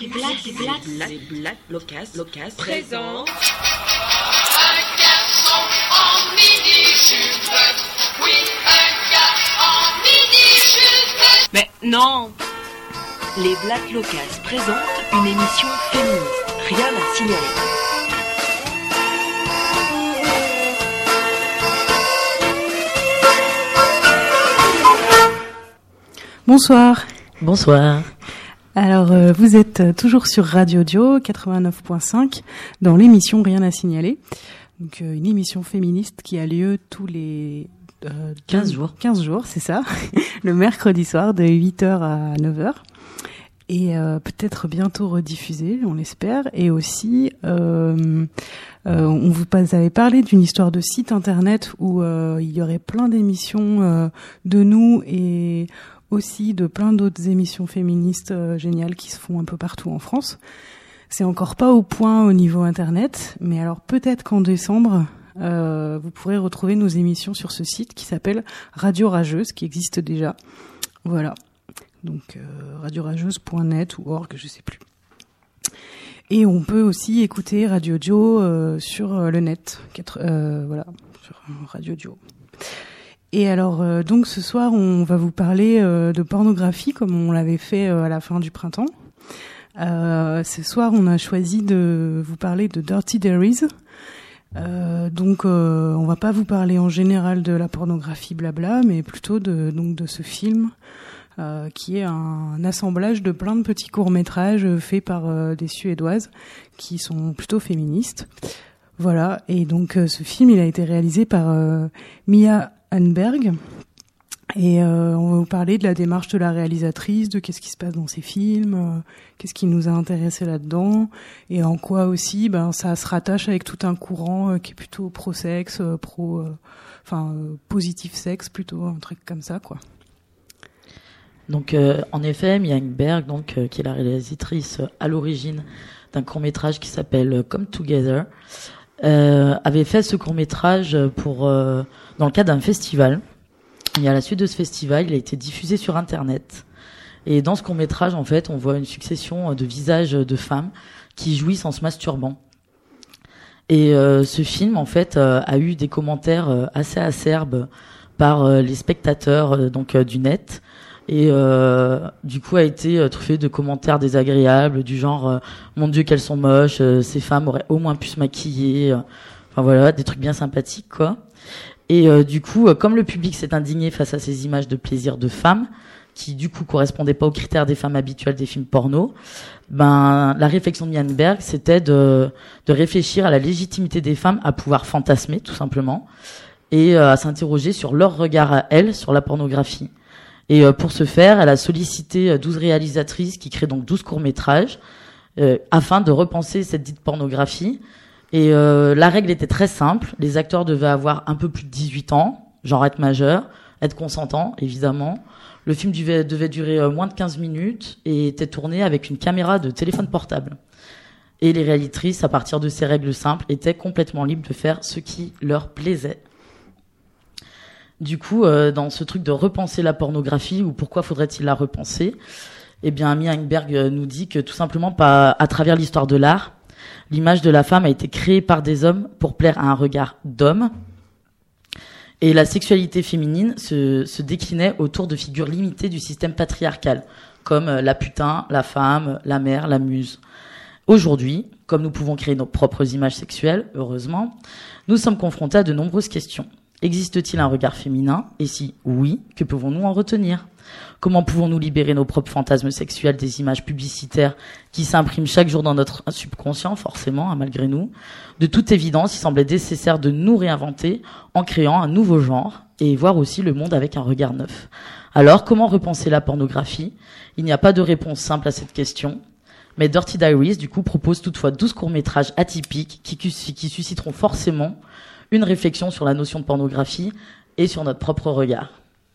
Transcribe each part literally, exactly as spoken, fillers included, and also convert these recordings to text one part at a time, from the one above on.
Black, les Black, les Black Locas, Locas présents. Un garçon en mini-jupe, oui, un gars en mini-jupe. Mais non. Les Black Locas présentent une émission féministe, rien à signaler. Bonsoir. Bonsoir. Alors, euh, vous êtes toujours sur Radio Dio quatre-vingt-neuf point cinq dans l'émission Rien à signaler. Donc, euh, une émission féministe qui a lieu tous les euh, quinze jours. quinze jours, c'est ça. Le mercredi soir de huit heures à neuf heures. Et euh, peut-être bientôt rediffusée, on l'espère. Et aussi, euh, euh, on vous avait parlé d'une histoire de site internet où euh, il y aurait plein d'émissions euh, de nous et aussi de plein d'autres émissions féministes euh, géniales qui se font un peu partout en France. C'est encore pas au point au niveau internet, mais alors peut-être qu'en décembre, euh, vous pourrez retrouver nos émissions sur ce site qui s'appelle Radio Rageuse, qui existe déjà. Voilà. Donc euh, radio rageuse point net ou org, je sais plus. Et on peut aussi écouter Radio Dio euh, sur euh, le net, quatre, euh, voilà, sur Radio Dio. Et alors euh, donc ce soir on va vous parler euh, de pornographie comme on l'avait fait euh, à la fin du printemps. Euh, ce soir on a choisi de vous parler de Dirty Diaries. Euh, donc euh, on va pas vous parler en général de la pornographie blabla, mais plutôt de donc de ce film. Euh, qui est un, un assemblage de plein de petits courts-métrages euh, faits par euh, des Suédoises qui sont plutôt féministes. Voilà, et donc euh, ce film, il a été réalisé par euh, Mia Hanberg. Et euh, on va vous parler de la démarche de la réalisatrice, de qu'est-ce qui se passe dans ces films, euh, qu'est-ce qui nous a intéressés là-dedans, et en quoi aussi ben, ça se rattache avec tout un courant euh, qui est plutôt pro-sexe, euh, pro, euh, enfin euh, positif sexe plutôt, un truc comme ça, quoi. Donc, euh, en effet, Mia Hanberg, donc, euh, qui est la réalisatrice euh, à l'origine d'un court-métrage qui s'appelle euh, Come Together, euh, avait fait ce court-métrage pour euh, dans le cadre d'un festival. Et à la suite de ce festival, il a été diffusé sur Internet. Et dans ce court-métrage, en fait, on voit une succession de visages de femmes qui jouissent en se masturbant. Et euh, ce film, en fait, euh, a eu des commentaires euh, assez acerbes par euh, les spectateurs euh, donc euh, du net. Et euh, du coup a été euh, truffé de commentaires désagréables du genre euh, mon Dieu qu'elles sont moches, euh, ces femmes auraient au moins pu se maquiller, euh, enfin voilà, des trucs bien sympathiques quoi. Et euh, du coup euh, comme le public s'est indigné face à ces images de plaisir de femmes qui du coup correspondaient pas aux critères des femmes habituelles des films porno, ben la réflexion de Mia Hanberg c'était de de réfléchir à la légitimité des femmes à pouvoir fantasmer tout simplement et euh, à s'interroger sur leur regard à elles sur la pornographie. Et euh, pour ce faire, elle a sollicité euh, douze réalisatrices qui créent donc douze courts-métrages euh, afin de repenser cette dite pornographie. Et euh, la règle était très simple. Les acteurs devaient avoir un peu plus de dix-huit ans, genre être majeurs, être consentants, évidemment. Le film devait, devait durer euh, moins de quinze minutes et était tourné avec une caméra de téléphone portable. Et les réalisatrices, à partir de ces règles simples, étaient complètement libres de faire ce qui leur plaisait. Du coup, euh, dans ce truc de repenser la pornographie, ou pourquoi faudrait-il la repenser, eh bien, Mia Hanberg nous dit que tout simplement, pas à travers l'histoire de l'art, l'image de la femme a été créée par des hommes pour plaire à un regard d'homme, et la sexualité féminine se, se déclinait autour de figures limitées du système patriarcal, comme la putain, la femme, la mère, la muse. Aujourd'hui, comme nous pouvons créer nos propres images sexuelles, heureusement, nous sommes confrontés à de nombreuses questions. Existe-t-il un regard féminin? Et si oui, que pouvons-nous en retenir? Comment pouvons-nous libérer nos propres fantasmes sexuels des images publicitaires qui s'impriment chaque jour dans notre subconscient, forcément, hein, malgré nous? De toute évidence, il semblait nécessaire de nous réinventer en créant un nouveau genre et voir aussi le monde avec un regard neuf. Alors, comment repenser la pornographie? Il n'y a pas de réponse simple à cette question. Mais Dirty Diaries, du coup, propose toutefois douze courts-métrages atypiques qui, qui susciteront forcément une réflexion sur la notion de pornographie et sur notre propre regard.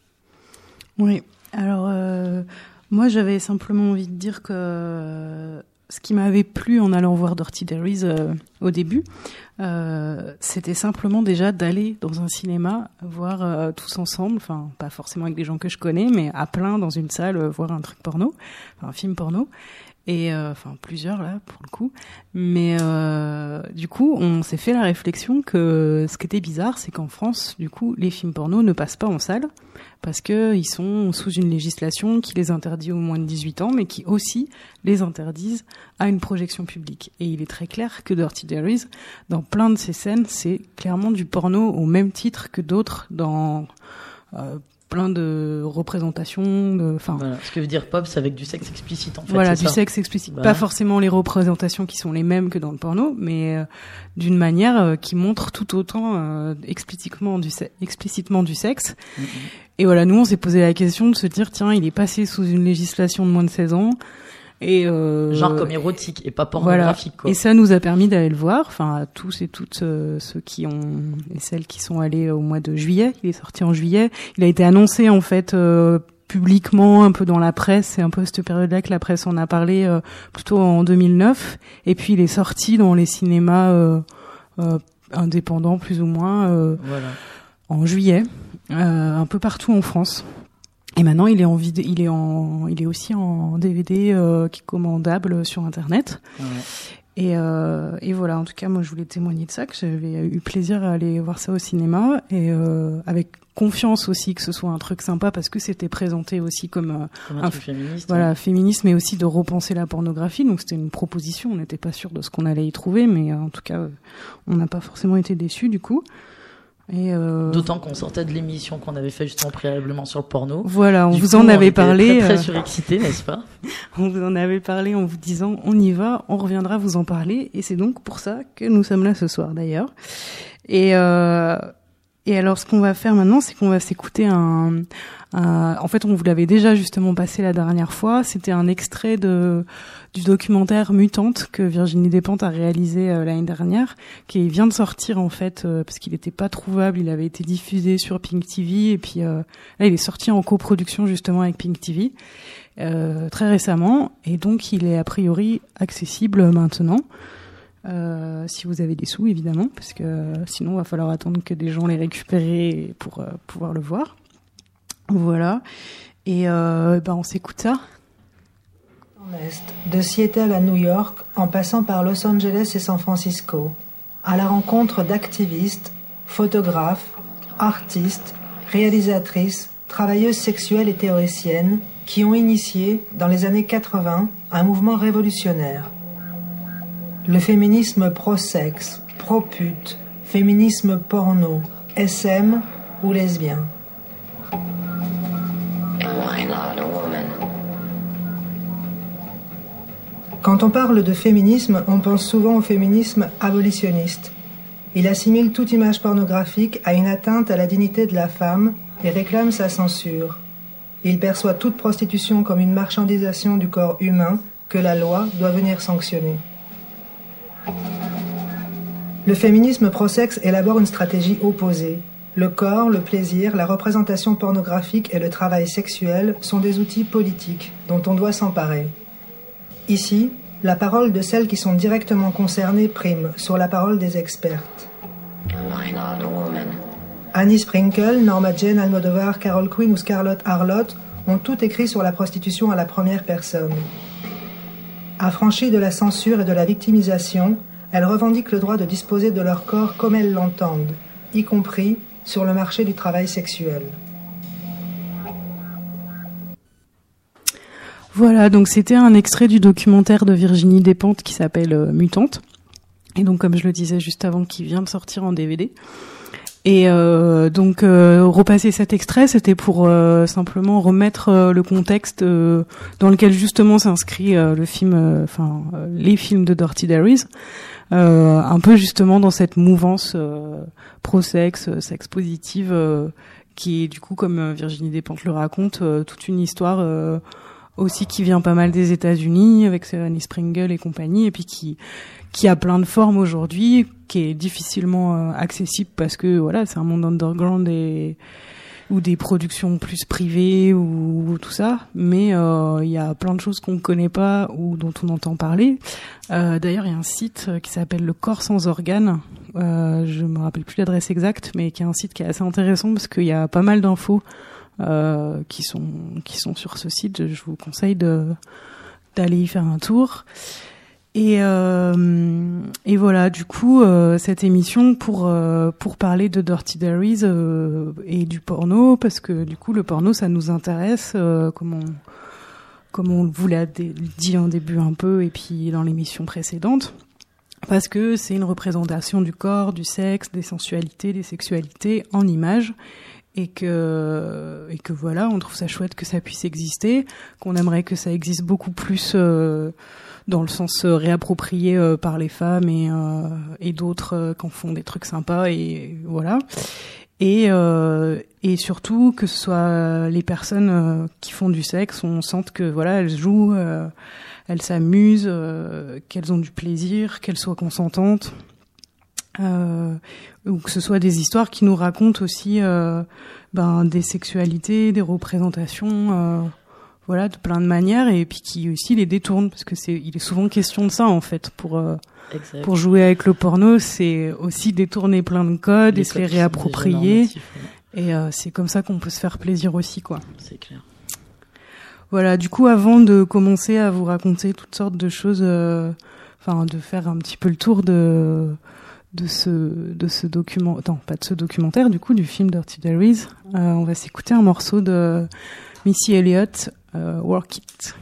Oui, alors euh, moi j'avais simplement envie de dire que euh, ce qui m'avait plu en allant voir Dirty Diaries euh, au début, euh, c'était simplement déjà d'aller dans un cinéma voir euh, tous ensemble, enfin pas forcément avec des gens que je connais, mais à plein dans une salle euh, voir un truc porno, enfin, un film porno. Et euh, enfin plusieurs là pour le coup, mais euh, du coup on s'est fait la réflexion que ce qui était bizarre, c'est qu'en France, du coup, les films porno ne passent pas en salle parce que ils sont sous une législation qui les interdit aux moins de dix-huit ans, mais qui aussi les interdisent à une projection publique. Et il est très clair que Dirty Diaries, dans plein de ces scènes, c'est clairement du porno au même titre que d'autres dans euh, plein de représentations, de, enfin. Voilà. Ce que veut dire pop, c'est avec du sexe explicite, en fait. Voilà, c'est du ça. sexe explicite. Voilà. Pas forcément les représentations qui sont les mêmes que dans le porno, mais euh, d'une manière euh, qui montre tout autant euh, explicitement du se- explicitement du sexe. Mm-hmm. Et voilà, nous on s'est posé la question de se dire tiens, il est passé sous une législation de moins de seize ans. Et euh, Genre comme érotique et pas pornographique, voilà. quoi. Et ça nous a permis d'aller le voir, enfin à tous et toutes euh, ceux qui ont et celles qui sont allés au mois de juillet. Il est sorti en juillet. Il a été annoncé en fait euh, publiquement, un peu dans la presse. C'est un peu cette période-là que la presse en a parlé, euh, plutôt en deux mille neuf. Et puis il est sorti dans les cinémas euh, euh, indépendants plus ou moins euh, Voilà. en juillet, euh, un peu partout en France. Et maintenant, il est en vidéo, il est en, il est aussi en D V D euh, qui est commandable sur Internet. Ouais. Et, euh, et voilà. En tout cas, moi, je voulais témoigner de ça, que j'avais eu plaisir à aller voir ça au cinéma et euh, avec confiance aussi que ce soit un truc sympa parce que c'était présenté aussi comme, euh, Comme un un truc féministe. voilà, ouais. féminisme, mais aussi de repenser la pornographie. Donc c'était une proposition. On n'était pas sûr de ce qu'on allait y trouver, mais euh, en tout cas, euh, on n'a pas forcément été déçus du coup. Et euh, D'autant qu'on sortait de l'émission qu'on avait fait justement préalablement sur le porno. voilà, on Du vous coup, en on avait était parlé. Très, très euh, surexcités, n'est-ce pas? On vous en avait parlé en vous disant on y va, on reviendra vous en parler, et c'est donc pour ça que nous sommes là ce soir d'ailleurs. Et euh, et alors ce qu'on va faire maintenant, c'est qu'on va s'écouter un, un en fait on vous l'avait déjà justement passé la dernière fois, c'était un extrait de du documentaire Mutante que Virginie Despentes a réalisé euh, l'année dernière, qui vient de sortir en fait euh, parce qu'il n'était pas trouvable, il avait été diffusé sur Pink T V et puis euh, là il est sorti en coproduction justement avec Pink T V. Euh, très récemment, et donc il est a priori accessible maintenant, euh, si vous avez des sous évidemment, parce que euh, sinon il va falloir attendre que des gens les récupèrent pour euh, pouvoir le voir. Voilà, et euh, ben on s'écoute ça. Est, de Seattle à New York, en passant par Los Angeles et San Francisco, à la rencontre d'activistes, photographes, artistes, réalisatrices, travailleuses sexuelles et théoriciennes qui ont initié, dans les années quatre-vingts, un mouvement révolutionnaire. Le féminisme pro-sexe, pro-pute, féminisme porno, S M ou lesbien. Quand on parle de féminisme, on pense souvent au féminisme abolitionniste. Il assimile toute image pornographique à une atteinte à la dignité de la femme et réclame sa censure. Il perçoit toute prostitution comme une marchandisation du corps humain que la loi doit venir sanctionner. Le féminisme pro-sexe élabore une stratégie opposée. Le corps, le plaisir, la représentation pornographique et le travail sexuel sont des outils politiques dont on doit s'emparer. Ici, la parole de celles qui sont directement concernées prime sur la parole des expertes. Annie Sprinkle, Norma Jane Almodovar, Carol Quinn ou Scarlett Harlot ont tout écrit sur la prostitution à la première personne. Affranchies de la censure et de la victimisation, elles revendiquent le droit de disposer de leur corps comme elles l'entendent, y compris sur le marché du travail sexuel. Voilà, donc c'était un extrait du documentaire de Virginie Despentes qui s'appelle euh, Mutante. Et donc, comme je le disais juste avant, qui vient de sortir en D V D. Et euh, donc, euh, repasser cet extrait, c'était pour euh, simplement remettre euh, le contexte euh, dans lequel justement s'inscrit euh, le film, enfin euh, les films de Dirty Diaries, euh, un peu justement dans cette mouvance euh, pro-sexe, sexe positive, euh, qui est du coup, comme Virginie Despentes le raconte, euh, toute une histoire. Euh, aussi qui vient pas mal des États-Unis avec Annie Sprinkle et compagnie, et puis qui qui a plein de formes aujourd'hui, qui est difficilement euh, accessible parce que voilà, c'est un monde underground et ou des productions plus privées ou, ou tout ça, mais il euh, y a plein de choses qu'on ne connaît pas ou dont on entend parler. Euh, d'ailleurs, il y a un site qui s'appelle Le Corps sans organes, euh, je me rappelle plus l'adresse exacte, mais qui est un site qui est assez intéressant parce qu'il y a pas mal d'infos Euh, qui sont qui sont sur ce site. Je vous conseille de d'aller y faire un tour. Et, euh, et voilà, du coup, euh, cette émission pour euh, pour parler de Dirty Diaries euh, et du porno, parce que du coup, le porno, ça nous intéresse, euh, comme on comme on vous l'a dé- dit en début un peu, et puis dans l'émission précédente, parce que c'est une représentation du corps, du sexe, des sensualités, des sexualités en images. Et que et que voilà, on trouve ça chouette que ça puisse exister, qu'on aimerait que ça existe beaucoup plus euh, dans le sens euh, réapproprié euh, par les femmes et euh, et d'autres euh, qui en font des trucs sympas, et voilà. Et euh, et surtout que ce soit les personnes euh, qui font du sexe, on sente que voilà, elles jouent, euh, elles s'amusent, euh, qu'elles ont du plaisir, qu'elles soient consentantes. Euh, ou que ce soit des histoires qui nous racontent aussi euh, ben, des sexualités, des représentations, euh, voilà, de plein de manières, et puis qui aussi les détournent, parce que c'est, il est souvent question de ça en fait, pour euh, pour jouer avec le porno, c'est aussi détourner plein de codes les et se les réapproprier, et euh, c'est comme ça qu'on peut se faire plaisir aussi, quoi. C'est clair. Voilà, du coup, avant de commencer à vous raconter toutes sortes de choses, enfin euh, de faire un petit peu le tour de de ce de ce document, non pas de ce documentaire, du coup du film Dirty Diaries, euh, on va s'écouter un morceau de Missy Elliott, euh, Work It.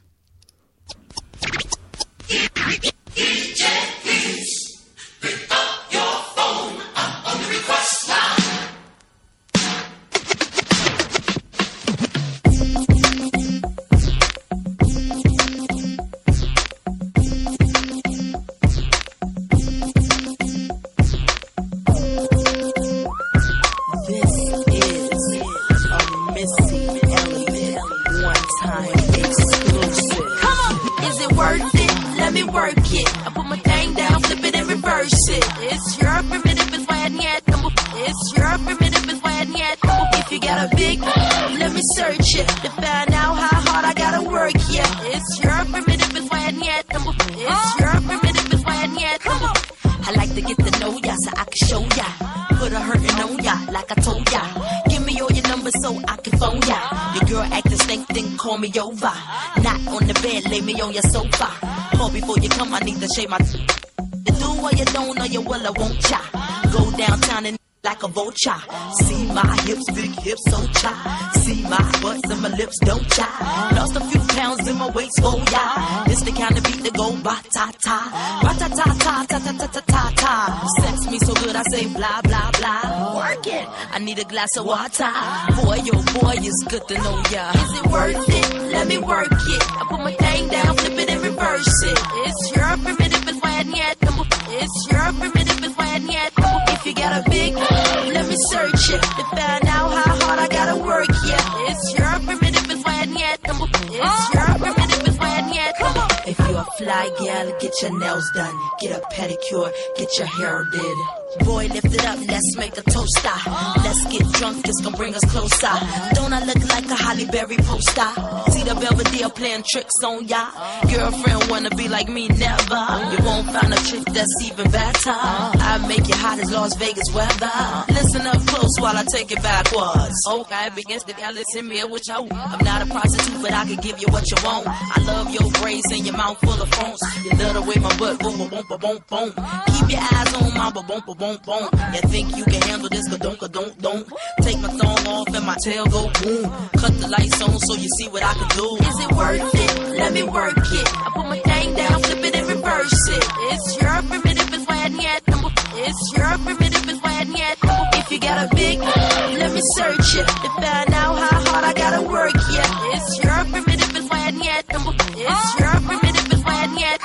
Call me over, not on the bed, lay me on your sofa. Call before you come, I need to shave my. You do what you don't, or you will, I won't ya. Go downtown and like a vulture. See my hips, big hips, so cha. See my butts and my lips, don't cha. Lost a few pounds in my waist, oh yeah. This the kind of beat that go ba ta ta, ba ta ta ta ta ta ta ta ta ta. Sex me so good, I say blah blah blah. Work it, I need a glass of water. Boy, oh boy, it's good to know ya. Is it worth it? Let me work it. I put my thing down, flip it and reverse it. It's your primitive and when yet. It's your primitive and when yet. If you got a big, let me search it to find out how hard I gotta work. Yeah, it's your primitive and when yet. It's your primitive and when yet. If you're a fly gal, get your nails done, get a pedicure, get your hair did. Boy, lift it up, let's make a toaster. Let's get drunk, it's gonna bring us closer. Don't I look like a Halle Berry poster? See the Belvedere playing tricks on ya. Girlfriend wanna be like me, never. You won't find a chick that's even better. I make you hot as Las Vegas weather. Listen up close while I take it backwards. Okay, begins to listen me with you. I'm not a prostitute, but I can give you what you want. I love your braids and your mouth full of phones. You love the way my butt boom, boom, boom, boom, boom. Keep your eyes on my boom, boom, boom. Boom, boom. You think you can handle this, but don't, don't, don't. Take my thong off and my tail go boom. Cut the lights on so you see what I can do. Is it worth it? Let me work it. I put my thing down, flip it and reverse it. It's your primitive and when yet. It's your primitive and when yet. If you got a big, let me search it to find out how hard I gotta work. Yeah, it's your primitive and when yet. It's your primitive and when yet.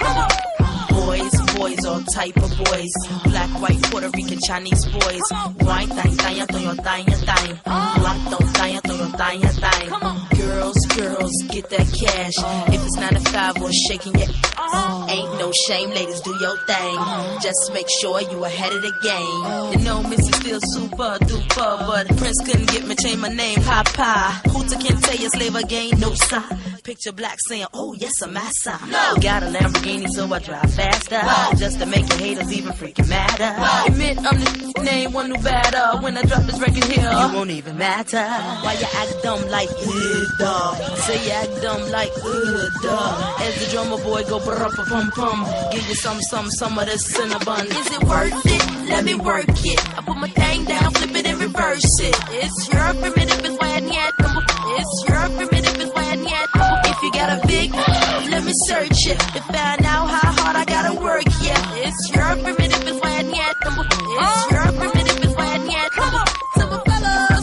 Boys, boys, all type of boys. Black, white, Puerto Rican, Chinese boys. White, thang, thang, thang, thang, thang. Black, don't thang, thang, thang, thang. Girls, girls, get that cash. If it's nine to five or shaking your ass, ain't no shame, ladies, do your thing. Just make sure you ahead of the game. You know, Missy still super duper, but Prince couldn't get me, change my name, Papa. Hooter can't tell you slave again, no sir. Picture black saying, oh yes, I'm massa. No. Got a Lamborghini, so I drive faster. Whoa. Just to make your haters even freaking madder. Whoa. Admit I'm the name one new batter. When I drop this record here, you won't even matter. Why you act dumb like, ugh, dog? Say you act dumb like, ugh, dog. As the drummer boy go brr-pum pum, give you some, some, some of this cinnabon. Is it worth it? Let me work it. I put my thing down, flip it and reverse it. It's your primitive, it's why I need. It's your primitive, it's why I need. If you got a big, let me search it to find out how hard I gotta work. Yeah, it's your primitive, it's why I need. It's your primitive, it's why I need. Come on, simple fellas.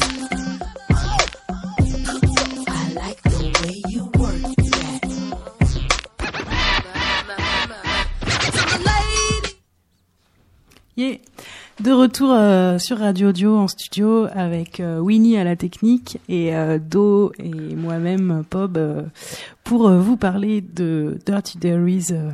I like the way you work that. Yeah. De retour euh, sur Radio Audio en studio avec euh, Winnie à la technique et euh, Do et moi-même Pob euh, pour euh, vous parler de Dirty Diaries euh,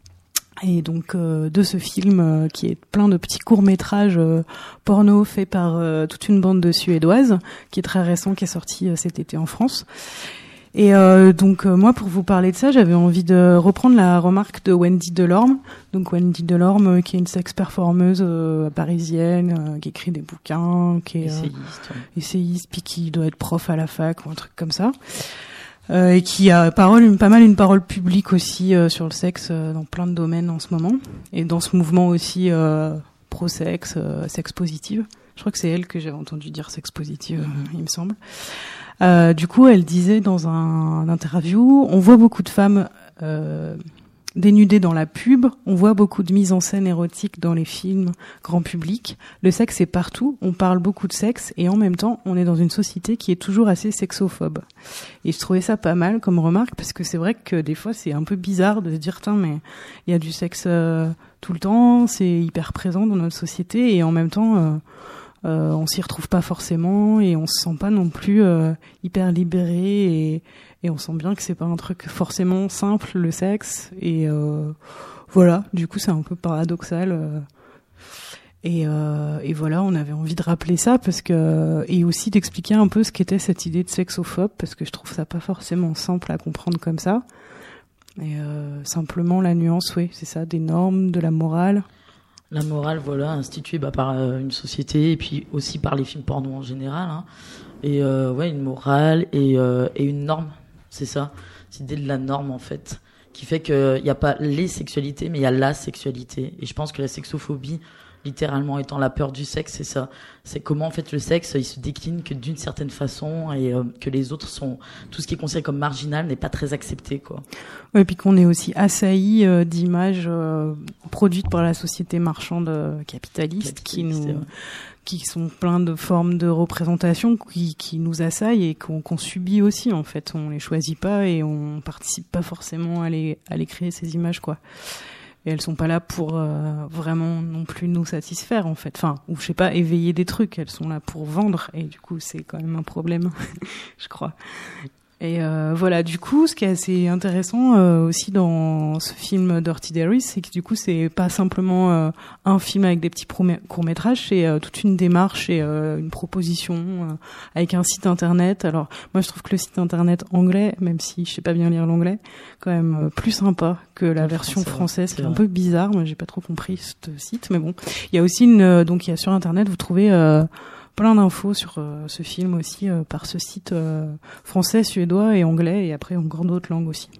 et donc euh, de ce film euh, qui est plein de petits courts-métrages euh, porno faits par euh, toute une bande de Suédoises qui est très récent, qui est sorti euh, cet été en France. Et euh, donc euh, moi, pour vous parler de ça, j'avais envie de reprendre la remarque de Wendy Delorme. Donc Wendy Delorme, euh, qui est une sex-performeuse euh, parisienne, euh, qui écrit des bouquins, qui est euh, essayiste, ouais. essayiste, puis qui doit être prof à la fac ou un truc comme ça. Euh, et qui a parole, une, pas mal une parole publique aussi euh, sur le sexe euh, dans plein de domaines en ce moment. Et dans ce mouvement aussi euh, pro-sexe, euh, sexe positive. Je crois que c'est elle que j'avais entendu dire sexe positive, mm-hmm. il me semble. Euh, du coup, elle disait dans un, un interview, on voit beaucoup de femmes euh, dénudées dans la pub, on voit beaucoup de mises en scène érotiques dans les films grand public. Le sexe est partout, on parle beaucoup de sexe et en même temps, on est dans une société qui est toujours assez sexophobe. Et je trouvais ça pas mal comme remarque parce que c'est vrai que des fois, c'est un peu bizarre de se dire, tiens, mais il y a du sexe euh, tout le temps, c'est hyper présent dans notre société et en même temps... Euh, Euh, on s'y retrouve pas forcément et on se sent pas non plus euh, hyper libéré et, et on sent bien que c'est pas un truc forcément simple le sexe et euh, voilà, du coup c'est un peu paradoxal euh, et, euh, et voilà, on avait envie de rappeler ça parce que et aussi d'expliquer un peu ce qu'était cette idée de sexophobe parce que je trouve ça pas forcément simple à comprendre comme ça et euh, simplement la nuance, oui c'est ça, des normes, de la morale. La morale, voilà, instituée bah, par euh, une société et puis aussi par les films porno en général. Hein. Et euh, ouais, une morale et, euh, et une norme, c'est ça. Cette idée de la norme, en fait, qui fait qu'il n'y a pas les sexualités, mais il y a la sexualité. Et je pense que la sexophobie, littéralement étant la peur du sexe, c'est ça. C'est comment, en fait, le sexe, il se décline que d'une certaine façon et euh, que les autres sont... Tout ce qui est considéré comme marginal n'est pas très accepté, quoi. Ouais, et puis qu'on est aussi assailli euh, d'images euh, produites par la société marchande euh, capitaliste, capitaliste qui nous, ouais. qui sont plein de formes de représentation qui, qui nous assaillent et qu'on, qu'on subit aussi en fait. On les choisit pas et on participe pas forcément à les, à les créer ces images quoi. Et elles sont pas là pour euh, vraiment non plus nous satisfaire en fait. Enfin, ou je sais pas, éveiller des trucs. Elles sont là pour vendre et du coup c'est quand même un problème, je crois. Et euh, voilà, du coup, ce qui est assez intéressant euh, aussi dans ce film Dirty Diaries, c'est que du coup, c'est pas simplement euh, un film avec des petits courts-métrages, c'est euh, toute une démarche et euh, une proposition euh, avec un site internet. Alors, moi, je trouve que le site internet anglais, même si je sais pas bien lire l'anglais, quand même euh, plus sympa que la en version français, française, qui est un peu bizarre. Moi, j'ai pas trop compris ce site, mais bon. Il y a aussi une, euh, donc il y a sur internet, vous trouvez euh, plein d'infos sur euh, ce film aussi euh, par ce site euh, français, suédois et anglais et après encore d'autres langues aussi.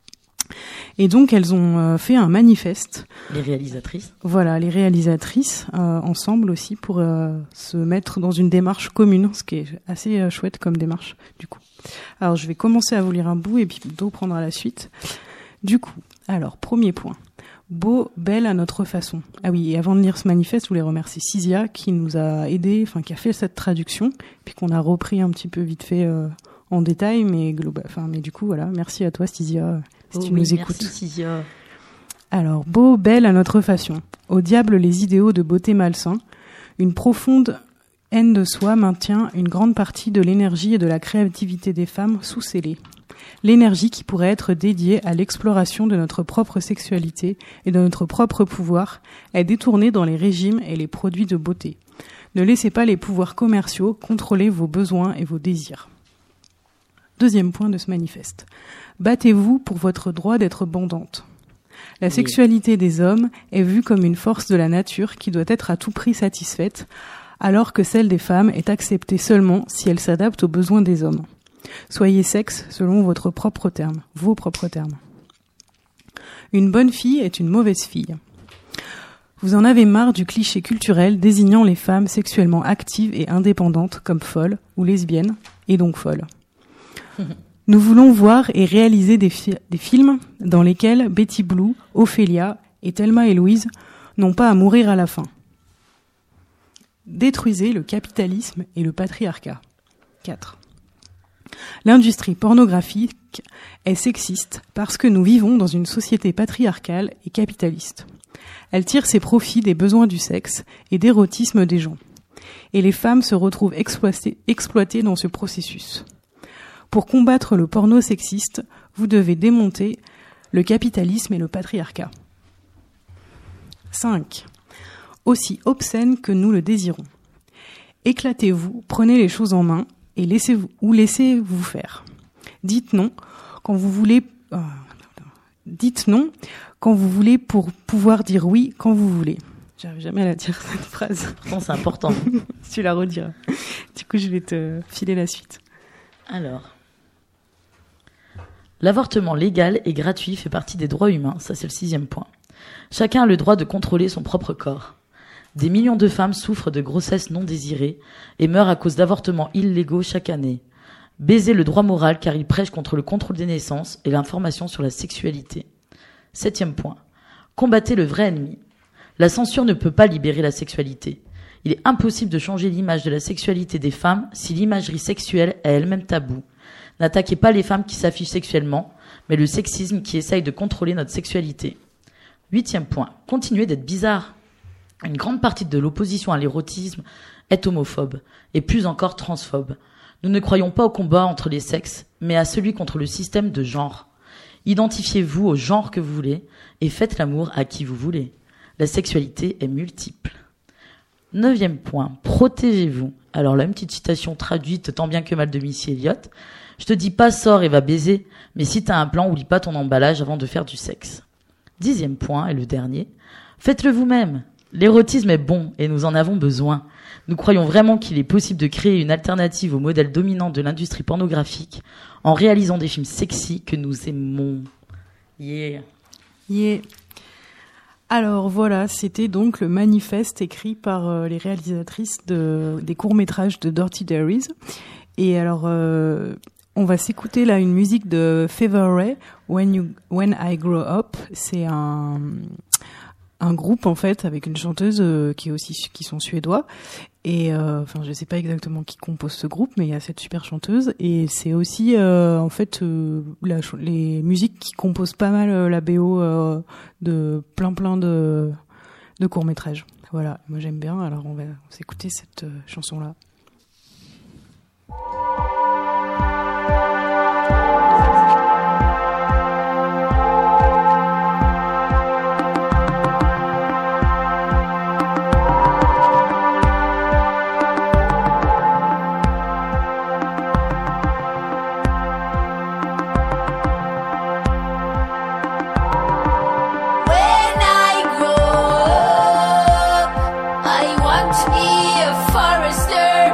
Et donc elles ont euh, fait un manifeste. Les réalisatrices. Voilà, les réalisatrices euh, ensemble aussi pour euh, se mettre dans une démarche commune, ce qui est assez euh, chouette comme démarche du coup. Alors je vais commencer à vous lire un bout et puis Do prendra la suite. Du coup, alors premier point. Beau, belle à notre façon. Ah oui, et avant de lire ce manifeste, je voulais remercier Cisia qui nous a aidé, enfin qui a fait cette traduction, puis qu'on a repris un petit peu vite fait euh, en détail, mais global. Enfin, mais du coup, voilà, merci à toi, Cisia, si oh tu oui, nous écoutes. Merci, Cisia. Alors, beau, belle à notre façon. Au diable les idéaux de beauté malsains. Une profonde haine de soi maintient une grande partie de l'énergie et de la créativité des femmes sous scellée. L'énergie qui pourrait être dédiée à l'exploration de notre propre sexualité et de notre propre pouvoir est détournée dans les régimes et les produits de beauté. Ne laissez pas les pouvoirs commerciaux contrôler vos besoins et vos désirs. Deuxième point de ce manifeste. Battez-vous pour votre droit d'être bandante. La sexualité des hommes est vue comme une force de la nature qui doit être à tout prix satisfaite, alors que celle des femmes est acceptée seulement si elle s'adapte aux besoins des hommes. Soyez sexe selon votre propre terme, vos propres termes. Une bonne fille est une mauvaise fille. Vous en avez marre du cliché culturel désignant les femmes sexuellement actives et indépendantes comme folles ou lesbiennes, et donc folles. Nous voulons voir et réaliser des, fi- des films dans lesquels Betty Blue, Ophélia et Thelma et Louise n'ont pas à mourir à la fin. Détruisez le capitalisme et le patriarcat. quatre. L'industrie pornographique est sexiste parce que nous vivons dans une société patriarcale et capitaliste. Elle tire ses profits des besoins du sexe et d'érotisme des gens. Et les femmes se retrouvent exploitées, exploitées dans ce processus. Pour combattre le porno sexiste, vous devez démonter le capitalisme et le patriarcat. cinq. Aussi obscène que nous le désirons. Éclatez-vous, prenez les choses en main et laissez-vous ou laissez-vous faire. Dites non quand vous voulez. Euh, dites non quand vous voulez pour pouvoir dire oui quand vous voulez. J'arrive jamais à la dire cette phrase. Pourtant, c'est important. Tu la rediras. Du coup, je vais te filer la suite. Alors, l'avortement légal et gratuit fait partie des droits humains. Ça, c'est le sixième point. Chacun a le droit de contrôler son propre corps. Des millions de femmes souffrent de grossesses non désirées et meurent à cause d'avortements illégaux chaque année. Baisez le droit moral car il prêche contre le contrôle des naissances et l'information sur la sexualité. Septième point. Combattez le vrai ennemi. La censure ne peut pas libérer la sexualité. Il est impossible de changer l'image de la sexualité des femmes si l'imagerie sexuelle est elle-même taboue. N'attaquez pas les femmes qui s'affichent sexuellement, mais le sexisme qui essaye de contrôler notre sexualité. Huitième point. Continuez d'être bizarre. Une grande partie de l'opposition à l'érotisme est homophobe, et plus encore transphobe. Nous ne croyons pas au combat entre les sexes, mais à celui contre le système de genre. Identifiez-vous au genre que vous voulez, et faites l'amour à qui vous voulez. La sexualité est multiple. Neuvième point, protégez-vous. Alors là, une petite citation traduite tant bien que mal de Missy Elliott. Je te dis pas sors et va baiser, mais si t'as un plan, oublie pas ton emballage avant de faire du sexe. Dixième point, et le dernier, faites-le vous-même. L'érotisme est bon et nous en avons besoin. Nous croyons vraiment qu'il est possible de créer une alternative au modèle dominant de l'industrie pornographique en réalisant des films sexy que nous aimons. Yeah. Yeah. Alors voilà, c'était donc le manifeste écrit par euh, les réalisatrices de, des courts-métrages de Dirty Diaries. Et alors, euh, on va s'écouter là une musique de Fever Ray, When, you, When I Grow Up. C'est un... un groupe en fait avec une chanteuse euh, qui est aussi qui sont suédois et euh, enfin je sais pas exactement qui compose ce groupe mais il y a cette super chanteuse et c'est aussi euh, en fait euh, la, les musiques qui composent pas mal euh, la B O euh, de plein plein de de courts-métrages. Voilà, moi j'aime bien, alors on va s'écouter cette euh, chanson là. I want to be a forester.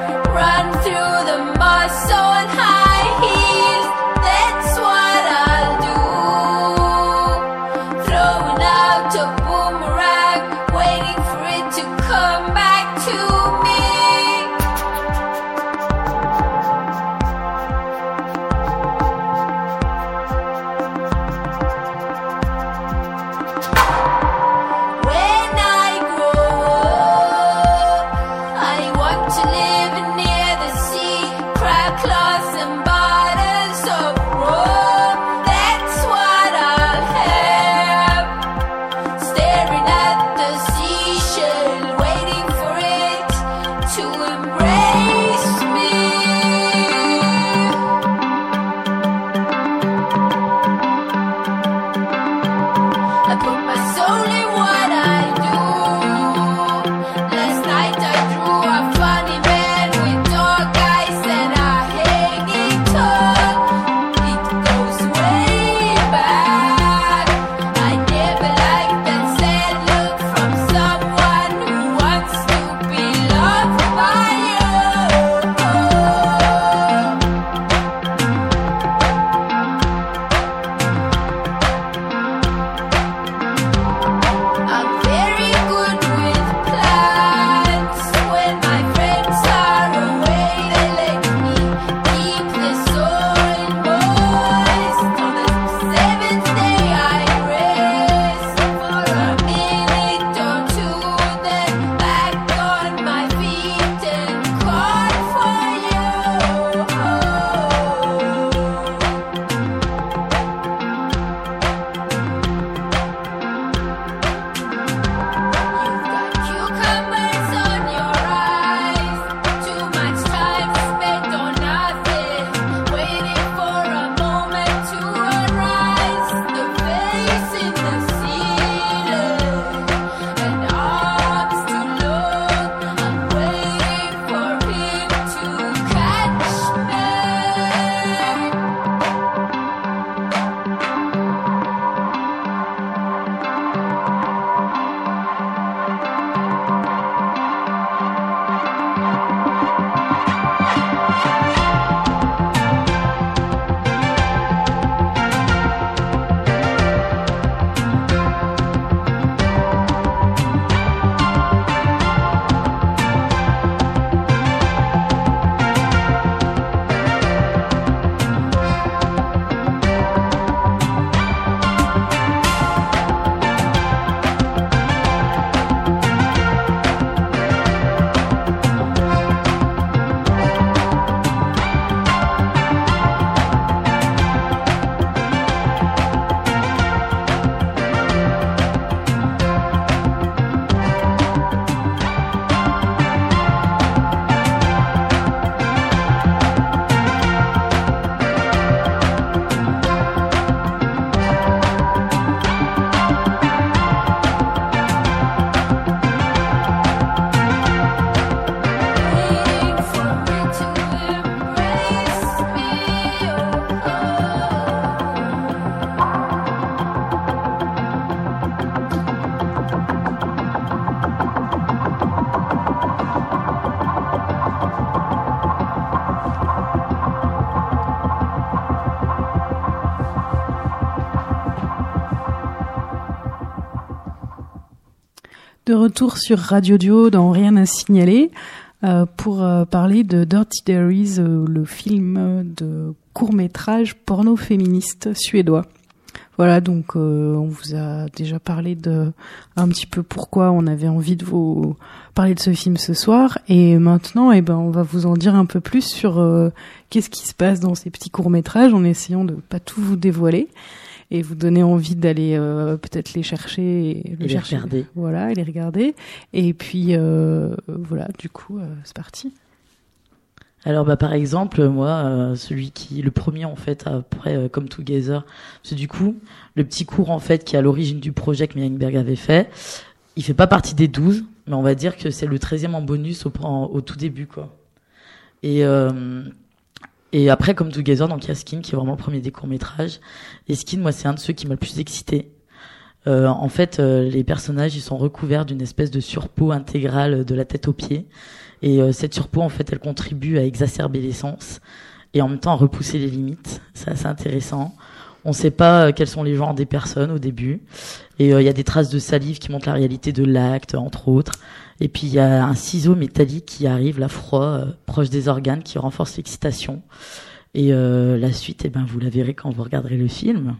de retour sur Radio Duo dans Rien à signaler euh, pour euh, parler de Dirty Diaries, euh, le film de court-métrage porno féministe suédois. Voilà, donc euh, on vous a déjà parlé de un petit peu pourquoi on avait envie de vous parler de ce film ce soir, et maintenant, eh ben, on va vous en dire un peu plus sur euh, qu'est-ce qui se passe dans ces petits courts-métrages, en essayant de pas tout vous dévoiler et vous donner envie d'aller euh, peut-être les chercher et, et les chercher, regarder. Voilà, et les regarder. Et puis euh, voilà, du coup, euh, c'est parti. Alors bah par exemple moi euh, celui qui le premier en fait après euh, Come Together, c'est du coup le petit cours en fait qui est à l'origine du projet que Mia Ingberg avait fait. Il fait pas partie des douze, mais on va dire que c'est le treizième en bonus au, en, au tout début quoi. Et euh, et après Come Together, donc il y a Skin qui est vraiment le premier des courts-métrages. Et Skin, moi c'est un de ceux qui m'a le plus excité. Euh, en fait, euh, les personnages ils sont recouverts d'une espèce de surpeau intégrale de la tête aux pieds. Et euh, cette surpeau, en fait, elle contribue à exacerber l'essence et en même temps à repousser les limites. C'est assez intéressant. On ne sait pas euh, quels sont les genres des personnes au début. Et il euh, y a des traces de salive qui montrent la réalité de l'acte, entre autres. Et puis il y a un ciseau métallique qui arrive, là, froid, euh, proche des organes, qui renforce l'excitation. Et euh, la suite, eh ben, vous la verrez quand vous regarderez le film.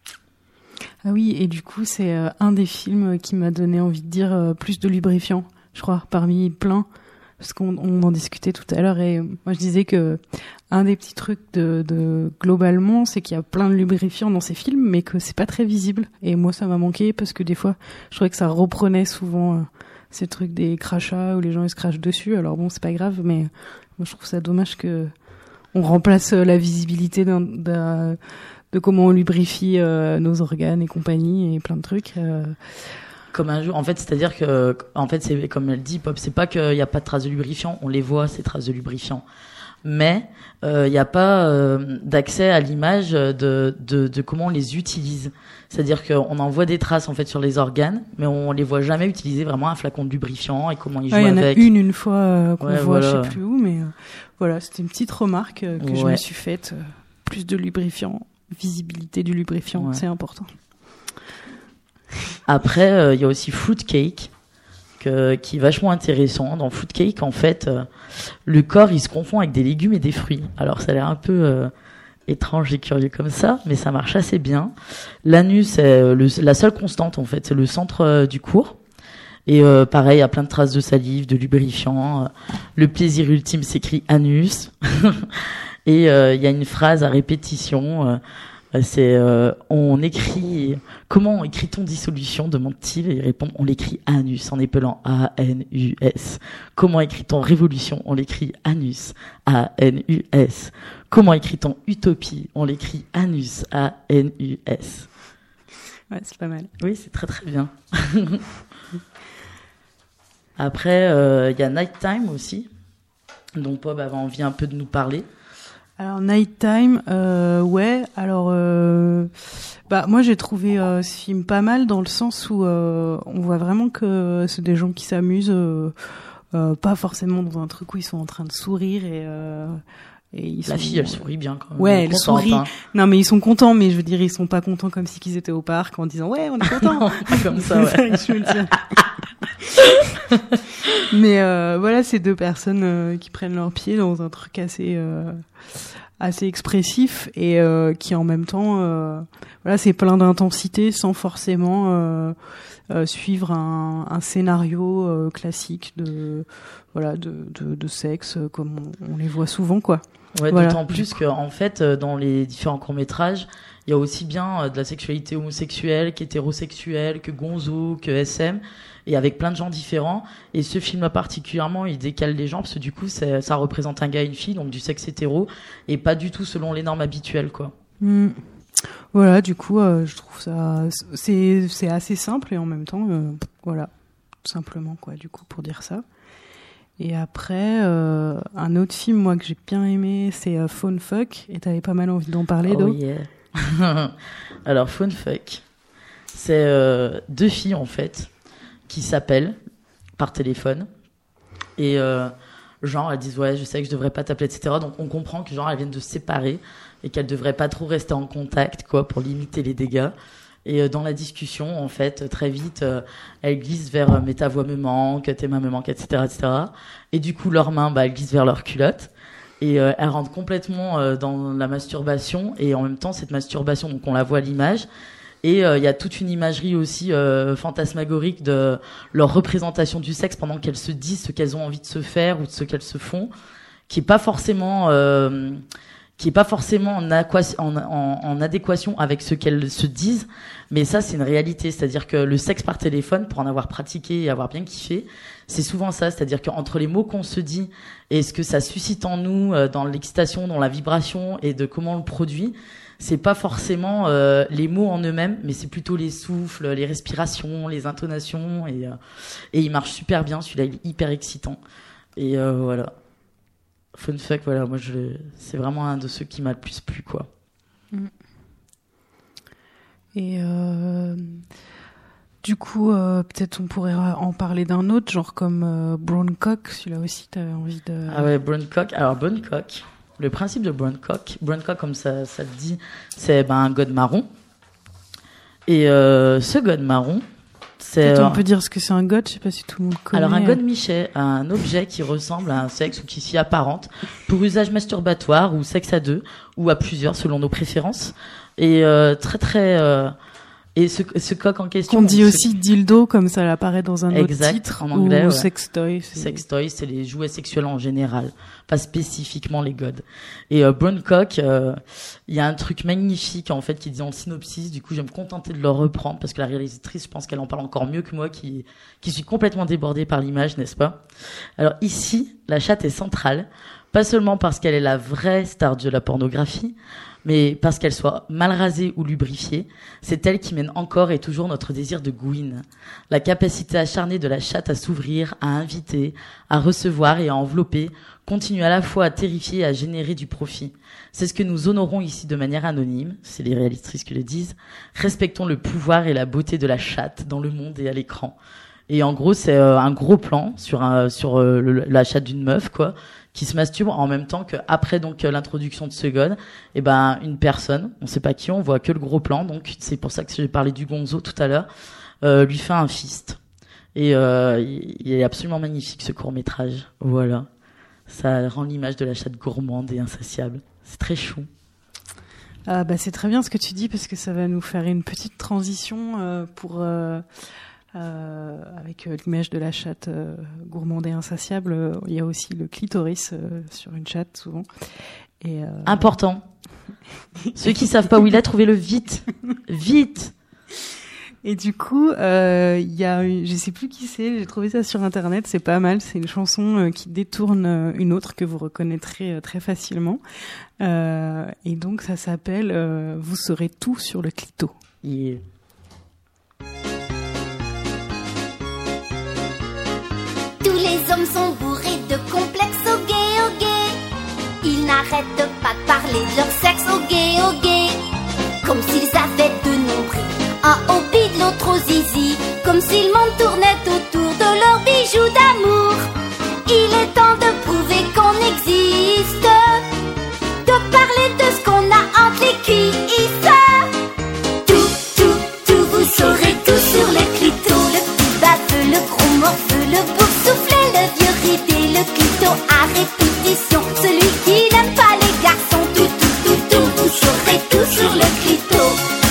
Ah oui, et du coup, c'est euh, un des films qui m'a donné envie de dire euh, plus de lubrifiant, je crois, parmi plein. Parce qu'on on en discutait tout à l'heure, et moi je disais que un des petits trucs de, de globalement, c'est qu'il y a plein de lubrifiants dans ces films, mais que c'est pas très visible. Et moi ça m'a manqué parce que des fois, je trouvais que ça reprenait souvent euh, ces trucs des crachats où les gens ils se crachent dessus. Alors bon, c'est pas grave, mais moi je trouve ça dommage que on remplace la visibilité d'un, d'un, de comment on lubrifie euh, nos organes et compagnie et plein de trucs. Euh, Comme un jour, en fait, c'est-à-dire que, en fait, c'est comme elle dit, Pop, c'est pas qu'il y a pas de traces de lubrifiant, on les voit ces traces de lubrifiant, mais il euh, y a pas euh, d'accès à l'image de, de de comment on les utilise. C'est-à-dire qu'on en voit des traces en fait sur les organes, mais on les voit jamais utiliser vraiment un flacon de lubrifiant et comment ils jouent ouais, avec. Il y en a une une fois euh, qu'on ouais, voit, voilà. je sais plus où, mais euh, voilà, c'était une petite remarque euh, que ouais. je me suis faite. Euh, plus de lubrifiant, visibilité du lubrifiant, ouais. C'est important. Après, il euh, y a aussi Fruitcake, que, qui est vachement intéressant. Dans Fruitcake, en fait, euh, le corps, il se confond avec des légumes et des fruits. Alors, ça a l'air un peu euh, étrange et curieux comme ça, mais ça marche assez bien. L'anus est le, la seule constante, en fait. C'est le centre euh, du cours. Et euh, pareil, il y a plein de traces de salive, de lubrifiant. Le plaisir ultime s'écrit anus. Et il euh, y a une phrase à répétition... Euh, C'est euh, on écrit comment écrit-on dissolution, demande-t-il, et il répond on l'écrit anus en épelant A N U S. Comment écrit-on révolution, on l'écrit anus A N U S. Comment écrit-on utopie, on l'écrit anus A N U S. Ouais, c'est pas mal. Oui, c'est très très bien. Après, il euh, y a Nighttime aussi, dont Bob avait envie un peu de nous parler. Alors Nighttime, euh, ouais. Alors, euh, bah moi j'ai trouvé euh, ce film pas mal dans le sens où euh, on voit vraiment que c'est des gens qui s'amusent, euh, euh, pas forcément dans un truc où ils sont en train de sourire et. Euh, et ils La sont, fille, elle sourit bien quand même. Ouais, elle, elle contente, sourit. Hein. Non, mais ils sont contents, mais je veux dire, ils sont pas contents comme si qu'ils étaient au parc en disant ouais, on est contents. Non, comme ça, ouais. C'est ça que je veux dire. Mais euh, voilà, c'est deux personnes euh, qui prennent leur pied dans un truc assez euh, assez expressif et euh, qui en même temps, euh, voilà, c'est plein d'intensité sans forcément euh, euh, suivre un, un scénario euh, classique de voilà de de, de sexe euh, comme on, on les voit souvent quoi. Ouais, voilà. D'autant plus que en fait, dans les différents courts-métrages, il y a aussi bien de la sexualité homosexuelle qu'hétérosexuelle, que gonzo, que S M, et avec plein de gens différents. Et ce film-là particulièrement, il décale les gens parce que du coup, c'est, ça représente un gars et une fille, donc du sexe hétéro, et pas du tout selon les normes habituelles, quoi. Mmh. Voilà, du coup, euh, je trouve ça, c'est c'est assez simple et en même temps, euh, voilà, tout simplement quoi, du coup, pour dire ça. Et après, euh, un autre film, moi, que j'ai bien aimé, c'est euh, Phone Fuck. Et t'avais pas mal envie d'en parler, Oh Do. yeah. Alors, Phone Fuck, c'est euh, deux filles, en fait, qui s'appellent par téléphone. Et euh, genre, elles disent, ouais, je sais que je devrais pas t'appeler, et cetera. Donc, on comprend que genre, elles viennent de se séparer et qu'elles devraient pas trop rester en contact, quoi, pour limiter les dégâts. Et euh, dans la discussion, en fait, très vite, euh, elle glisse vers euh, « mais ta voix me manque, tes mains me manquent, et cetera, et cetera » Et du coup, leurs mains, bah, elles glissent vers leurs culottes. Et euh, elles rentrent complètement euh, dans la masturbation. Et en même temps, cette masturbation, donc on la voit à l'image. Et il euh, y a toute une imagerie aussi euh, fantasmagorique de leur représentation du sexe pendant qu'elles se disent ce qu'elles ont envie de se faire ou de ce qu'elles se font, qui est pas forcément... Euh, qui est pas forcément en, aqua- en, en, en adéquation avec ce qu'elles se disent, mais ça c'est une réalité, c'est-à-dire que le sexe par téléphone, pour en avoir pratiqué et avoir bien kiffé, c'est souvent ça, c'est-à-dire qu'entre les mots qu'on se dit et ce que ça suscite en nous, euh, dans l'excitation, dans la vibration et de comment on le produit, c'est pas forcément euh, les mots en eux-mêmes, mais c'est plutôt les souffles, les respirations, les intonations, et, euh, et il marche super bien, celui-là il est hyper excitant, et euh, voilà. Fun fact, voilà, moi je, c'est vraiment un de ceux qui m'a le plus plu, quoi. Et euh, du coup, euh, peut-être on pourrait en parler d'un autre, genre comme euh, Brown Cock, celui-là aussi, t'avais envie de... Ah ouais, Brown Cock. Alors Brown Cock, le principe de Brown Cock, Brown Cock comme ça, ça le dit, c'est ben, un god marron. Et euh, ce god marron, c'est... On peut dire ce que c'est un god, je sais pas si tout le monde connaît. Alors un god Miché, un objet qui ressemble à un sexe ou qui s'y apparente pour usage masturbatoire ou sexe à deux ou à plusieurs selon nos préférences. Et euh, très très... Euh, et ce, ce coq en question... On dit ce... aussi dildo comme ça apparaît dans un exact, autre titre. En anglais, ou ouais. sextoy. C'est... Sextoy, c'est les jouets sexuels en général, pas spécifiquement les gods. Et euh, Brown Cock, il euh, y a un truc magnifique en fait qui dit dans le synopsis. Du coup, je vais me contenter de le reprendre parce que la réalisatrice, je pense qu'elle en parle encore mieux que moi, qui qui suis complètement débordée par l'image, n'est-ce pas? Alors ici, la chatte est centrale, pas seulement parce qu'elle est la vraie star de la pornographie, mais parce qu'elle soit mal rasée ou lubrifiée, c'est elle qui mène encore et toujours notre désir de gouine. La capacité acharnée de la chatte à s'ouvrir, à inviter, à recevoir et à envelopper continue à la fois à terrifier et à générer du profit. C'est ce que nous honorons ici de manière anonyme, c'est les réalisatrices qui le disent. Respectons le pouvoir et la beauté de la chatte dans le monde et à l'écran. Et en gros, c'est euh, un gros plan sur un, sur euh, le, la chatte d'une meuf, quoi, qui se masturbe en même temps que après donc l'introduction de ce god, et ben une personne, on sait pas qui, on voit que le gros plan, donc c'est pour ça que j'ai parlé du gonzo tout à l'heure, euh, lui fait un fist. Et euh, il est absolument magnifique ce court-métrage. Voilà. Ça rend l'image de la chatte gourmande et insatiable. C'est très chou. Ah bah c'est très bien ce que tu dis parce que ça va nous faire une petite transition euh, pour euh, euh, avec euh, l'image de la chatte euh, gourmande et insatiable. Euh, il y a aussi le clitoris euh, sur une chatte souvent. Et, euh... important. Ceux qui savent pas où il est, trouvez-le vite, vite. Et du coup, euh, il y a, une, je sais plus qui c'est, j'ai trouvé ça sur internet, c'est pas mal. C'est une chanson euh, qui détourne euh, une autre que vous reconnaîtrez euh, très facilement. Euh, et donc ça s'appelle euh, Vous saurez tout sur le clito. Yeah. Tous les hommes sont bourrés de complexes au gay, au gay. Ils n'arrêtent pas de parler de leur sexe au gay, au gay. Comme s'ils avaient deux nombrils, un hobby de l'autre au zizi. Comme si le monde tournait autour de leurs bijoux d'amour. Il est temps de prouver qu'on existe, de parler de ce qu'on a entre les cuisses. Tout, tout, tout, vous saurez tout sur le clito. Le petit baveux, le gros morveux, le boursouflé, le vieux ridé, le clito à répétition. Celui qui n'aime pas les garçons. Tout, tout, tout, tout, vous saurez tout sur le clito.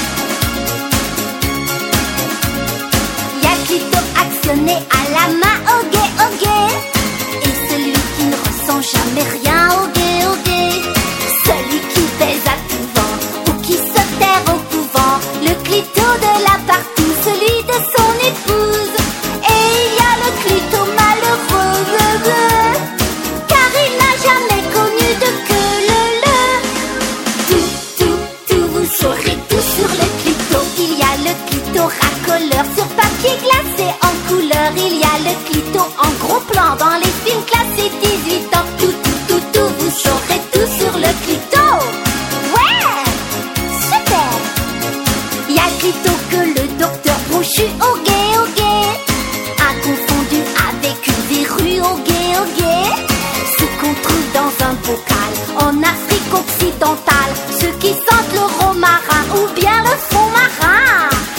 Y'a le clito actionné à la main au gay, au gay. Et celui qui ne ressent jamais rien au gay, au gay. Celui qui baise à tout vent ou qui se terre au couvent. Le clito de la partout, celui de son épouse. Et il y a le clito malheureux, car il n'a jamais connu de queue le le. Tout, tout, tout, vous saurez tout sur le clito. Il y a le clito racoleur sur papier glacé en couleur. Il y a le clito en gros plan dans les films classés dix-huit ans. Tout, tout, tout, tout, vous saurez tout sur le clito. Ouais, super. Il y a le clito que le docteur Brochu au gay, au gay a confondu avec une verrue au gay, au gay. Ce qu'on trouve dans un bocal en Afrique occidentale. Ceux qui sentent le romarin ou bien le fond marin.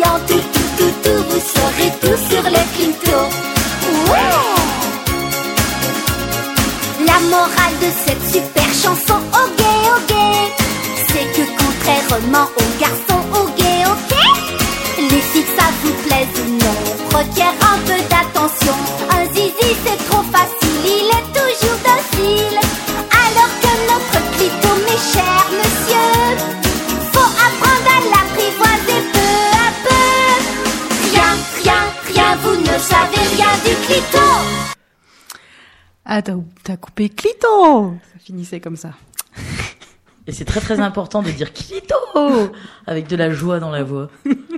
dans tout, tout, tout, tout, vous saurez tout sur le Clinto. Ouais. La morale de cette super chanson, oh gay, oh gay, c'est que contrairement aux garçons, oh gay, ok, les filles que ça vous plaise ou non, requiert un peu d'attention. Un zizi c'est trop facile, il est toujours docile, alors que notre clito, mes chers messieurs, faut apprendre à l'apprivoiser peu à peu. Rien, rien, rien, vous ne savez rien du clito. Ah, t'as, t'as coupé clito. Ça finissait comme ça. Et c'est très très important de dire clito avec de la joie dans la voix.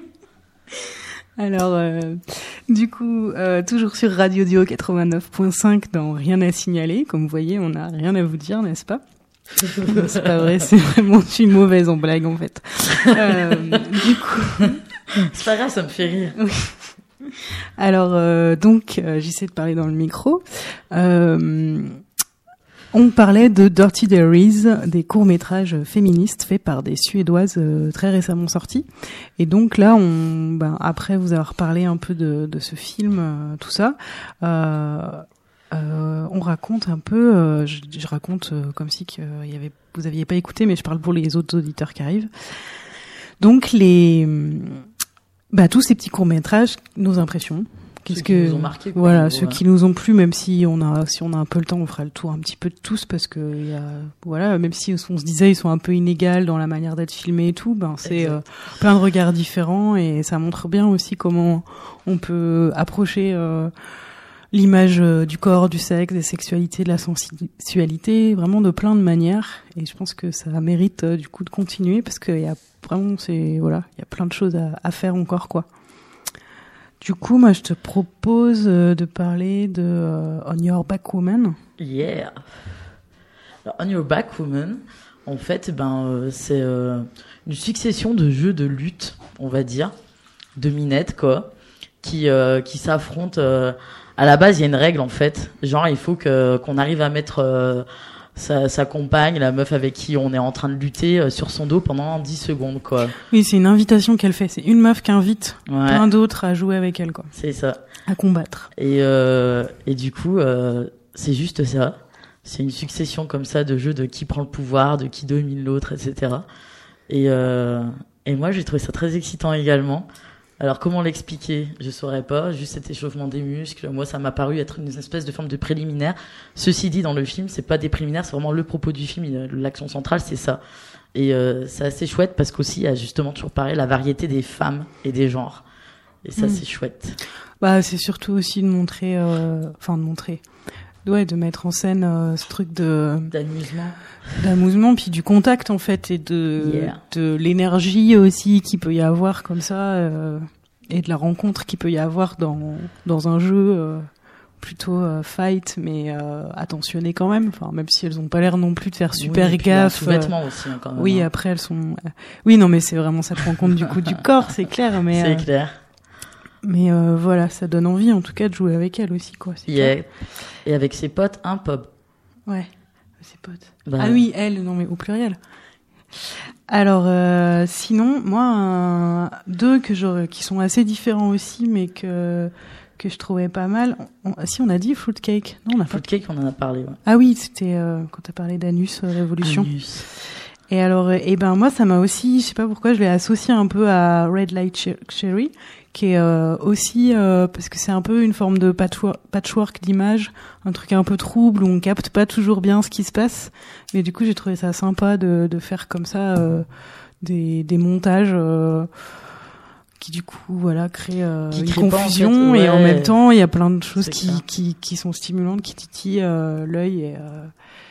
Alors, euh, du coup, euh, toujours sur Radio Dio quatre-vingt-neuf point cinq dans Rien à signaler. Comme vous voyez, on n'a rien à vous dire, n'est-ce pas? Non, c'est pas vrai, c'est vraiment, je suis mauvaise en blague, en fait. Euh, du coup... C'est pas grave, ça me fait rire. Oui. Alors, euh, donc, euh, j'essaie de parler dans le micro. Euh, on parlait de Dirty Diaries, des courts-métrages féministes faits par des Suédoises euh, très récemment sortis. Et donc là, on, ben, après vous avoir parlé un peu de, de ce film, euh, tout ça, euh, euh, on raconte un peu, euh, je, je raconte euh, comme si que, euh, y avait, vous aviez pas écouté, mais je parle pour les autres auditeurs qui arrivent. Donc les... Bah, tous ces petits courts-métrages, nos impressions. Qu'est-ce ceux qui que, nous ont marqué, quoi, voilà, ouais. ceux qui nous ont plu, même si on a, si on a un peu le temps, on fera le tour un petit peu de tous, parce que il y a, voilà, même si on se disait ils sont un peu inégales dans la manière d'être filmés et tout, ben, c'est euh, plein de regards différents et ça montre bien aussi comment on peut approcher, euh, l'image euh, du corps, du sexe, des sexualités, de la sensualité, vraiment de plein de manières. Et je pense que ça mérite, euh, du coup, de continuer parce qu'il y a vraiment, c'est, voilà, il y a plein de choses à, à faire encore, quoi. Du coup, moi, je te propose euh, de parler de euh, On Your Back Woman. Yeah. Alors, On Your Back Woman, en fait, ben, euh, c'est euh, une succession de jeux de lutte, on va dire, de minettes, quoi, qui, euh, qui s'affrontent. Euh, à la base, il y a une règle, en fait. Genre, il faut que, qu'on arrive à mettre euh, sa, sa compagne, la meuf avec qui on est en train de lutter, euh, sur son dos pendant dix secondes, quoi. Oui, c'est une invitation qu'elle fait. C'est une meuf qui invite Ouais. plein d'autres à jouer avec elle, quoi. C'est ça. À combattre. Et, euh, et du coup, euh, c'est juste ça. C'est une succession comme ça de jeux de qui prend le pouvoir, de qui domine l'autre, et cetera. Et, euh, et moi, j'ai trouvé ça très excitant également. Alors, comment l'expliquer? Je saurais pas. Juste cet échauffement des muscles. Moi, ça m'a paru être une espèce de forme de préliminaire. Ceci dit, dans le film, c'est pas des préliminaires, c'est vraiment le propos du film. L'action centrale, c'est ça. Et euh, c'est assez chouette parce qu'aussi, il y a justement toujours pareil la variété des femmes et des genres. Et ça, mmh. c'est chouette. Bah, c'est surtout aussi de montrer, euh, enfin de montrer, ouais, de mettre en scène euh, ce truc de d'amusement, d'amusement, puis du contact en fait et de yeah. de l'énergie aussi qu'il peut y avoir comme ça euh, et de la rencontre qu'il peut y avoir dans dans un jeu euh, plutôt euh, fight mais euh, attentionné quand même. Enfin, même si elles ont pas l'air non plus de faire super oui, gaffe. Sous-vêtements aussi hein, quand même. Oui, hein. Après elles sont. Euh... Oui, non, mais c'est vraiment cette rencontre du coup du corps, c'est clair. Mais c'est euh... clair. Mais euh, voilà, ça donne envie en tout cas de jouer avec elle aussi, quoi. C'est yeah. Et avec ses potes, un pub. Ouais, ses potes. Bah, ah oui, elle, non mais au pluriel. Alors, euh, sinon, moi, un, deux que j'aurais, qui sont assez différents aussi, mais que que je trouvais pas mal. On, si on a dit Fruitcake, non, on a Fruitcake, on en a parlé. Ouais. Ah oui, c'était euh, quand t'as parlé d'Anus euh, Révolution. Anus. Et alors, et ben moi, ça m'a aussi, je sais pas pourquoi, je l'ai associé un peu à Red Light Cherry, qui est euh, aussi euh, parce que c'est un peu une forme de patchwork, patchwork d'images, un truc un peu trouble où on capte pas toujours bien ce qui se passe. Mais du coup, j'ai trouvé ça sympa de, de faire comme ça euh, des, des montages euh, qui du coup, voilà, créent euh, qui une crée confusion pas, en fait, ouais. Et en même temps, il y a plein de choses C'est qui, clair. qui qui sont stimulantes, qui titillent euh, l'œil et euh,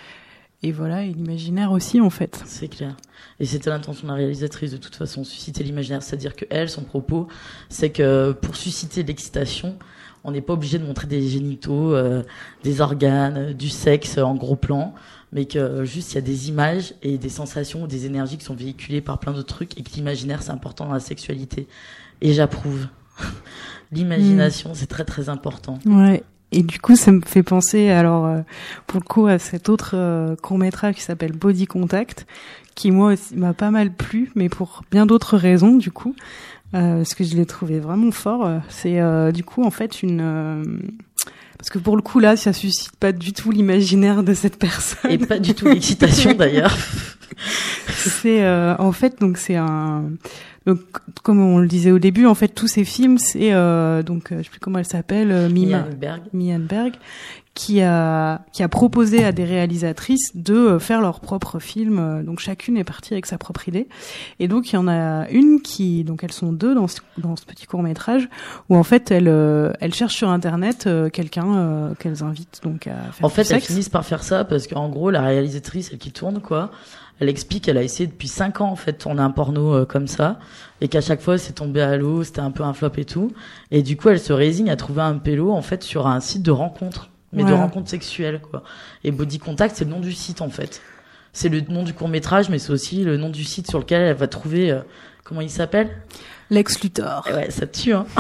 et voilà, et l'imaginaire aussi en fait. C'est clair. Et c'était l'intention de la réalisatrice de toute façon, susciter l'imaginaire. C'est-à-dire que elle, son propos, c'est que pour susciter l'excitation, on n'est pas obligé de montrer des génitaux, euh, des organes, euh, du sexe en gros plan, mais que euh, juste il y a des images et des sensations ou des énergies qui sont véhiculées par plein d'autres trucs et que l'imaginaire c'est important dans la sexualité. Et j'approuve. L'imagination, mmh. c'est très très important. Ouais. Et du coup, ça me fait penser, alors, euh, pour le coup, à cet autre euh, court-métrage qui s'appelle Body Contact, qui, moi, aussi, m'a pas mal plu, mais pour bien d'autres raisons, du coup. euh, parce que je l'ai trouvé vraiment fort. C'est euh, du coup en fait une euh, parce que pour le coup là, ça suscite pas du tout l'imaginaire de cette personne et pas du tout l'excitation d'ailleurs. C'est euh, en fait donc c'est un donc comme on le disait au début, en fait tous ces films c'est euh, donc euh, je sais plus comment elle s'appelle, euh, Mima Berg. Mia Berg qui a qui a proposé à des réalisatrices de euh, faire leur propre film. Euh, donc chacune est partie avec sa propre idée. Et donc il y en a une qui donc elles sont deux dans ce, dans ce petit court-métrage où en fait elles euh, elles cherchent sur internet euh, quelqu'un euh, qu'elles invitent donc à faire En du fait, sexe. elles finissent par faire ça parce qu'en gros la réalisatrice, elle qui tourne quoi, elle explique qu'elle a essayé depuis cinq ans en fait de tourner un porno euh, comme ça et qu'à chaque fois c'est tombé à l'eau, c'était un peu un flop et tout. Et du coup, elle se résigne à trouver un pélo en fait sur un site de rencontre, mais Ouais. de rencontre sexuelle quoi. Et Body Contact, c'est le nom du site en fait. C'est le nom du court-métrage, mais c'est aussi le nom du site sur lequel elle va trouver euh, comment il s'appelle ? Lex Luthor. Ouais, ça tue hein.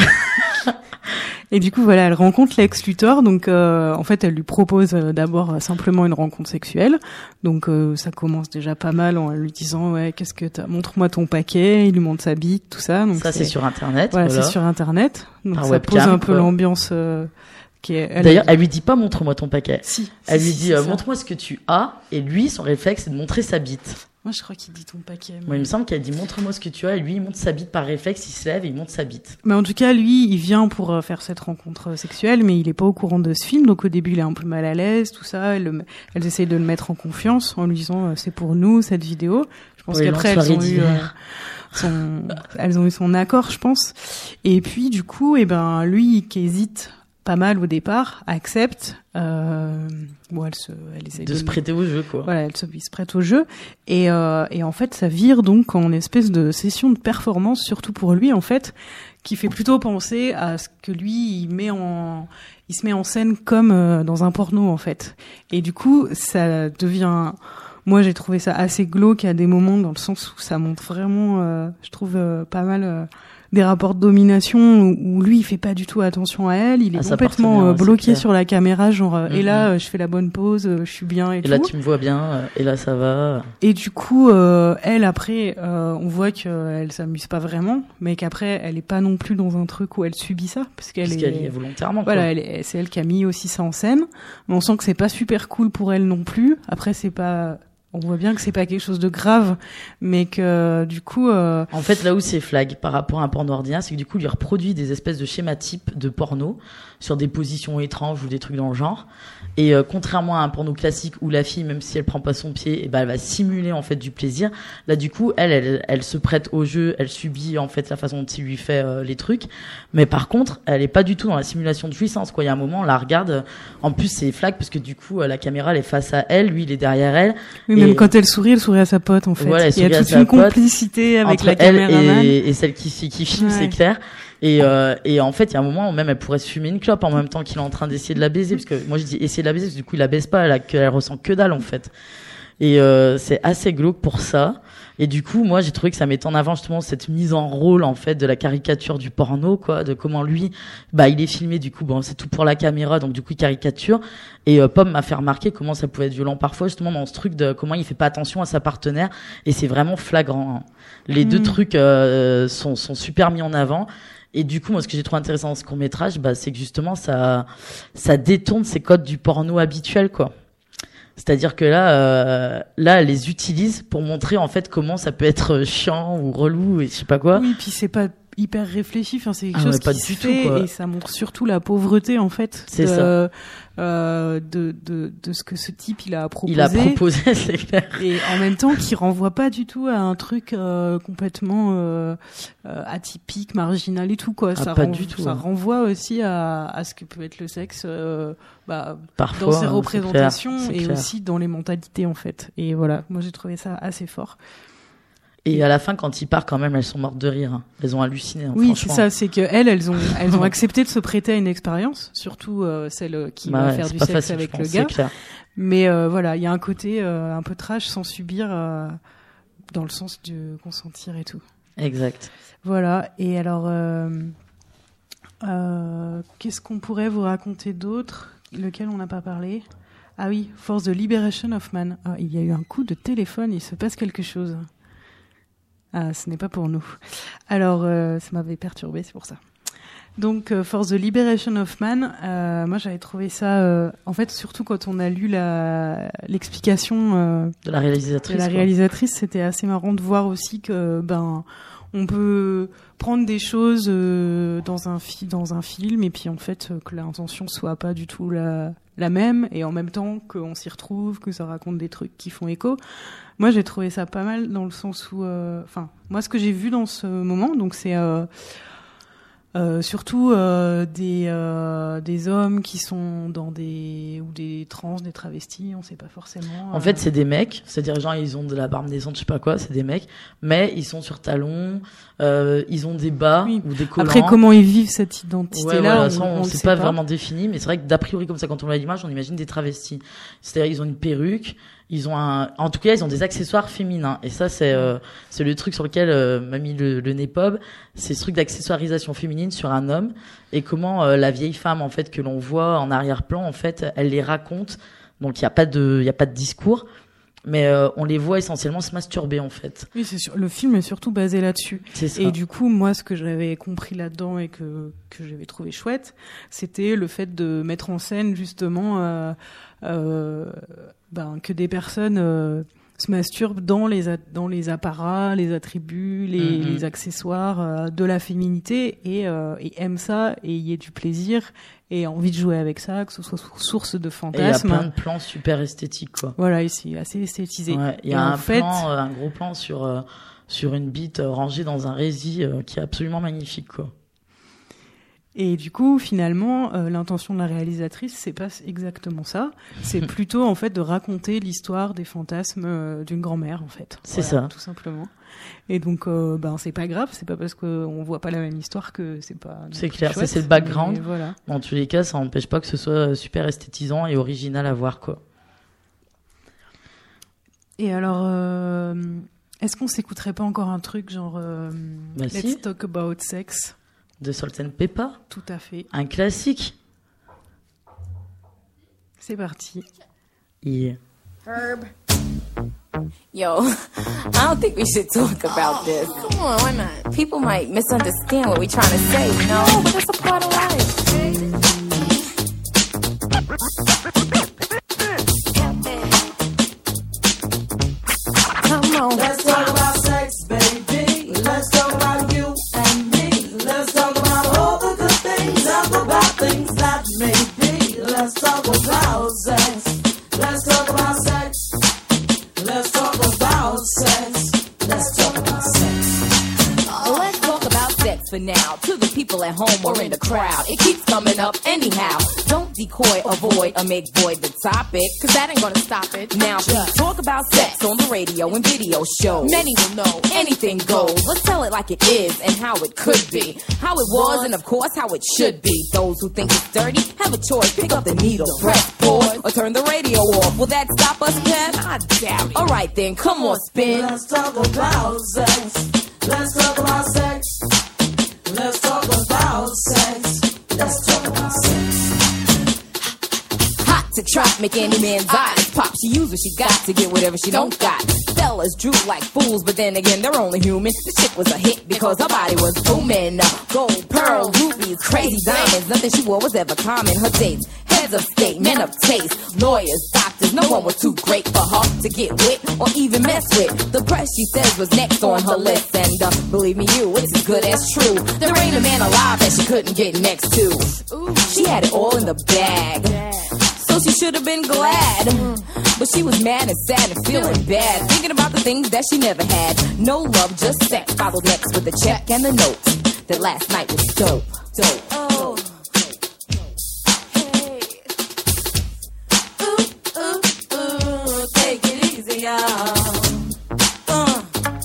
Et du coup, voilà, elle rencontre Lex Luthor. Donc, euh, en fait, elle lui propose euh, d'abord euh, simplement une rencontre sexuelle. Donc, euh, ça commence déjà pas mal en lui disant, ouais, qu'est-ce que t'as ? Montre-moi ton paquet. Il lui montre sa bite, tout ça. Donc Ça c'est sur internet. Voilà, Voilà. c'est sur Internet. Donc, Par ça webcam, pose un peu quoi. l'ambiance euh, qui est. Elle D'ailleurs, elle lui dit pas montre-moi ton paquet. si. Elle si, lui si, dit c'est euh, ça. montre-moi ce que tu as et lui son réflexe c'est de montrer sa bite. Moi, je crois qu'il dit ton paquet. Mais... Moi il me semble qu'elle dit montre-moi ce que tu as et lui il montre sa bite par réflexe, il se lève et il montre sa bite. mais en tout cas, lui, il vient pour euh, faire cette rencontre euh, sexuelle, mais il est pas au courant de ce film. Donc, au début, il est un peu mal à l'aise, tout ça. Elle, le- elles essayent de le mettre en confiance en lui disant, euh, c'est pour nous cette vidéo. Je pense Ouais, qu'après, longue elles ont soirée eu. euh, d'hiver. son, elles ont eu son accord, je pense. Et puis, du coup, eh ben, lui, qui hésite pas mal au départ, accepte. Euh, bon, elle se, elle essaie De de se prêter au jeu quoi. Voilà, elle se, il se prête au jeu. Et, euh, et en fait, ça vire donc en espèce de session de performance, surtout pour lui, en fait, qui fait plutôt penser à ce que lui, il met en, il se met en scène comme euh, dans un porno, en fait. Et du coup, ça devient, moi, j'ai trouvé ça assez glauque à des moments, dans le sens où ça montre vraiment, euh, je trouve, euh, pas mal euh, des rapports de domination où, où lui, il fait pas du tout attention à elle. Il est À sa complètement partenaire, euh, ouais, c'est bloqué clair. sur la caméra, genre, euh, et Mhm. là, euh, je fais la bonne pose, euh, je suis bien et, Et tout. là tu me vois bien euh, et là ça va. Et du coup, euh, elle après, euh, on voit qu'elle s'amuse pas vraiment, mais qu'après, elle est pas non plus dans un truc où elle subit ça, parce qu'elle Parce est, qu'elle y est volontairement voilà, quoi. elle est- c'est elle qui a mis aussi ça en scène. Mais on sent que c'est pas super cool pour elle non plus. Après, c'est pas, on voit bien que c'est pas quelque chose de grave, mais que du coup, euh, En fait, là où c'est flag par rapport à un porno ordinaire, c'est que du coup, il lui reproduit des espèces de schémas types de porno sur des positions étranges ou des trucs dans le genre. Et euh, contrairement à un porno classique où la fille, même si elle prend pas son pied, eh ben, elle va simuler en fait du plaisir. Là, du coup, elle, elle, elle se prête au jeu, elle subit en fait la façon dont il lui fait euh, les trucs. Mais par contre, elle est pas du tout dans la simulation de jouissance. Quoi, il y a un moment, on la regarde. euh, En plus, c'est flag parce que du coup, euh, la caméra elle est face à elle, lui, il est derrière elle. oui, Et- même quand elle sourit, elle sourit à sa pote en fait. Voilà, elle Il y a sourit à toute sa une pote complicité avec entre la elle caméraman. et, et celle qui, qui filme, Ouais. c'est clair. Et, euh, et en fait, il y a un moment où même elle pourrait se fumer une clope en même temps qu'il est en train d'essayer de la baiser, parce que moi je dis essayer de la baiser, parce que du coup il la baise pas, elle, a que, elle ressent que dalle en fait. Et euh, c'est assez glauque pour ça. Et du coup, moi j'ai trouvé que ça mettait en avant justement cette mise en rôle en fait de la caricature du porno, quoi, de comment lui, bah il est filmé, du coup bon c'est tout pour la caméra, donc du coup il caricature. Et euh, Pomme m'a fait remarquer comment ça pouvait être violent parfois, justement dans ce truc de comment il fait pas attention à sa partenaire, et c'est vraiment flagrant. Hein. Les Mm. deux trucs euh, sont, sont super mis en avant. Et du coup, moi, ce que j'ai trouvé intéressant dans ce court-métrage, bah, c'est que justement, ça, ça détourne ces codes du porno habituel, quoi. C'est-à-dire que là, euh, là, elle les utilise pour montrer, en fait, comment ça peut être chiant ou relou et je sais pas quoi. Oui, puis c'est pas hyper réfléchi, enfin c'est quelque Ah chose ouais, pas qui se du tout, fait quoi. et ça montre surtout la pauvreté en fait C'est de, ça. euh, de, de de ce que ce type il a proposé. Il a proposé, c'est clair. Et en même temps, qui renvoie pas du tout à un truc euh, complètement euh, euh, atypique, marginal et tout quoi. Ah, ça pas ren- du tout, ça hein. renvoie aussi à, à ce que peut être le sexe, euh, bah, Parfois. dans ses hein, c'est représentations clair, c'est et clair. aussi dans les mentalités en fait. Et voilà, moi j'ai trouvé ça assez fort. Et à la fin, quand il part, quand même, elles sont mortes de rire. hein. Elles ont halluciné, hein, Oui, c'est franchement. ça, c'est que elles, elles ont, elles ont accepté de se prêter à une expérience, surtout euh, celle qui Bah va ouais, faire c'est du pas sexe facile, avec je le pense, gars. c'est clair. Mais euh, voilà, il y a un côté euh, un peu trash sans subir, euh, dans le sens de consentir et tout. Exact. Voilà. Et alors, euh, euh, qu'est-ce qu'on pourrait vous raconter d'autre, lequel on n'a pas parlé? Ah oui, For the Liberation of Man. Ah, il y a eu un coup de téléphone, il se passe quelque chose. Ah, ce n'est pas pour nous. Alors, euh, ça m'avait perturbé, c'est pour ça. Donc, euh, For the Liberation of Man, euh, moi j'avais trouvé ça, euh, en fait, surtout quand on a lu la l'explication euh, de la réalisatrice. De la quoi. réalisatrice, c'était assez marrant de voir aussi que ben on peut prendre des choses euh, dans un fi- dans un film et puis en fait euh, que l'intention soit pas du tout la la même et en même temps qu'on s'y retrouve, que ça raconte des trucs qui font écho. Moi, j'ai trouvé ça pas mal dans le sens où, enfin, euh, moi, ce que j'ai vu dans ce moment, donc c'est euh, Euh, surtout euh, des euh, des hommes qui sont dans des ou des trans, des travestis, on sait pas forcément. En euh... fait, c'est des mecs, c'est-à-dire genre ils ont de la barbe naissante, je sais pas quoi, c'est des mecs, mais ils sont sur talons, euh, ils ont des bas oui. ou des collants. Après, comment ils vivent cette identité-là, ouais, voilà, on, ça, on, on c'est sait pas, pas vraiment défini, mais c'est vrai que d'a priori comme ça, quand on voit l'image, on imagine des travestis. C'est-à-dire ils ont une perruque. Ils ont un, en tout cas, ils ont des accessoires féminins. Et ça, c'est, euh, c'est le truc sur lequel euh, m'a mis le, le Népob. C'est ce truc d'accessoirisation féminine sur un homme et comment euh, la vieille femme, en fait, que l'on voit en arrière-plan, en fait, elle les raconte. Donc, il y a pas de, il y a pas de discours. Mais euh, on les voit essentiellement se masturber, en fait. Oui, c'est sûr. Le film est surtout basé là-dessus. C'est ça. Et du coup, moi, ce que j'avais compris là-dedans et que que j'avais trouvé chouette, c'était le fait de mettre en scène justement euh, euh, ben, que des personnes euh, se masturbent dans les a- dans les apparats, les attributs, les, Mm-hmm. les accessoires euh, de la féminité et, euh, et aiment ça et y ait du plaisir et envie de jouer avec ça, que ce soit source de Et il y a fantasmes. plein de plans super esthétiques, quoi. Voilà, et c'est assez esthétisé. Ouais, il y Et a en un fait, plan, euh, un gros plan sur euh, sur une bite euh, rangée dans un rési euh, qui est absolument magnifique, quoi. Et du coup, finalement, euh, l'intention de la réalisatrice, c'est pas exactement ça. C'est plutôt, en fait, de raconter l'histoire des fantasmes euh, d'une grand-mère, en fait. C'est Voilà, ça. tout simplement. Et donc, euh, ben, c'est pas grave. C'est pas parce qu'on voit pas la même histoire que c'est pas. C'est plus clair, ça, chouette, c'est le background. mais Voilà. Dans tous les cas, ça n'empêche pas que ce soit super esthétisant et original à voir, quoi. Et alors, euh, est-ce qu'on s'écouterait pas encore un truc genre euh, Bah Let's si. Talk About Sex? De Salt and Pepper, Tout à fait. un classique. C'est parti. Yeah. Herb. Yo, I don't think we should talk about this. Come on, why not? People might misunderstand what we're trying to say, you know? No, but that's a part of life. Come on. Let's talk about sex, baby. Let's talk about you and me. Let's talk about all the good things and the bad things that may be. Let's talk about sex. Let's talk about sex. Let's talk about sex. Let's talk about sex. Well, let's talk about sex for now. To the people at home or in the crowd, it keeps coming up anyhow. Don't decoy, avoid, or make void the topic, cause that ain't gonna stop it. Now, please talk about sex on the radio and video shows. Many will know anything goes. Let's tell it like it is and how it could be. How it was and, of course, how it should be. Those who think it's dirty have a choice. Pick up the needle, press pause, or turn the radio off. Will that stop us, Kev? I doubt it. Alright then, come on, spin. Let's talk about sex. Let's talk about sex. Let's talk about sex. Let's talk about sex. Hot to trap, make any man's eyes pop. She used what she got to get whatever she don't got. Fellas drew like fools, but then again, they're only human. This chick was a hit because her body was booming. Gold, pearl, rubies, crazy diamonds. Nothing she wore was ever common. Her dates, heads of state, men of taste, lawyers, doctors. No one was too great for her to get with or even mess with. The press, she says, was next on her list. And uh, believe me, you, it's as good as true. There ain't a man alive that she couldn't get next to. She had it all in the bag. So she should have been glad. But she was mad and sad and feeling bad, thinking about the things that she never had. No love, just sex. Followed next with the check and the note. That last night was dope. Dope. Oh. Hey. Ooh, ooh, ooh. Take it easy, y'all. Uh.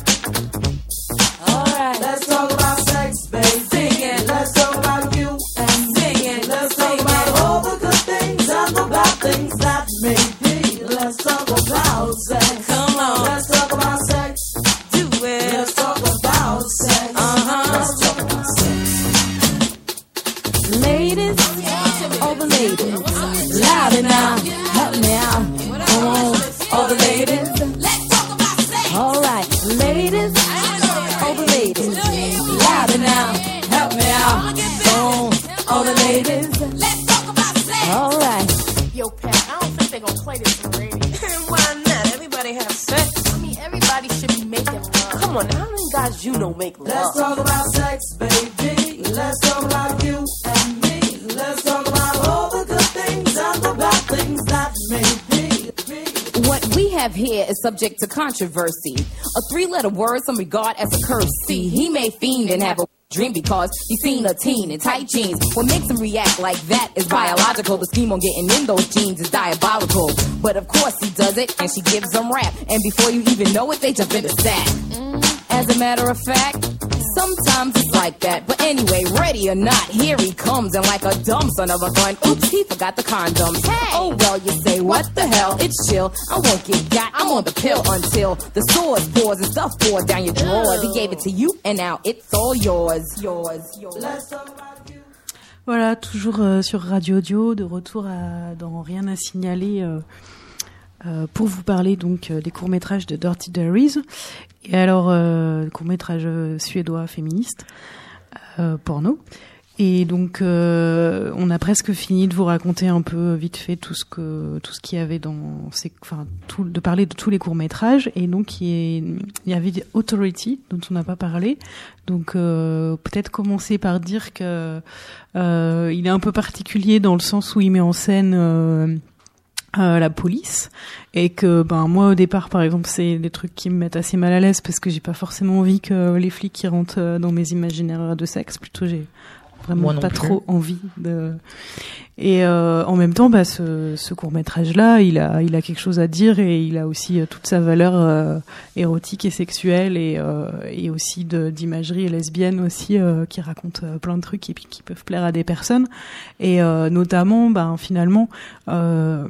All right. Let's talk about sex, baby. Sing it. Let's talk about you and Sing it. Let's talk about all the good things and the bad things that may be. Let's talk about sex. Come on. Let's talk about sex. Do it. Let's talk about sex. Uh-huh. Let's talk about sex. Ladies, all the ladies, louder now, help me out. Come on, all the ladies. Let's talk about sex. All right, ladies, Oh, all the ladies. Let's talk about sex. All right. Yo, Pat, I don't think they're gonna play this on the radio. Why not? Everybody have sex. I mean, everybody should be making love. Come on, how many guys you know make love? Let's talk about sex, baby. Let's talk about you and me. Let's talk about all the good things and the bad things that may be. What we have here is subject to controversy. A three-letter word some regard as a curse. See, he may fiend and have a dream because he's seen a teen in tight jeans. What makes him react like that is biological. The scheme on getting in those jeans is diabolical. But of course he does it, and she gives him rap. And before you even know it, they jump in the sack. As a matter of fact, sometimes it's like that. But anyway, ready or not, here he comes. And like a dumb son of a gun, oops, he forgot the condoms. Hey! Oh, well, you say, what the hell? It's chill. I won't get got. I'm on the pill until the sores pours and stuff pours down your drawers. He gave it to you, and now it's all yours. Yours, yours. Voilà, toujours euh, sur Radio Audio, de retour à, dans Rien à signaler euh, euh, pour vous parler donc euh, des courts-métrages de Dirty Diaries. Et alors, euh, court-métrage euh, suédois féministe, euh, porno. Et donc, euh, on a presque fini de vous raconter un peu vite fait tout ce que tout ce qu'il y avait dans ces, enfin, tout, de parler de tous les courts métrages. Et donc, il y, il y avait Authority dont on n'a pas parlé. Donc, euh, peut-être commencer par dire que euh, il est un peu particulier dans le sens où il met en scène euh, euh, la police, et que ben moi au départ par exemple c'est des trucs qui me mettent assez mal à l'aise parce que j'ai pas forcément envie que les flics qui rentrent dans mes imaginaires de sexe. Plutôt j'ai vraiment pas plus. trop envie de. Et euh, en même temps, bah, ce, ce court-métrage-là, il a, il a quelque chose à dire, et il a aussi euh, toute sa valeur euh, érotique et sexuelle, et, euh, et aussi de, d'imagerie lesbienne aussi, euh, qui raconte euh, plein de trucs et puis qui peuvent plaire à des personnes. Et euh, notamment, bah, finalement, euh,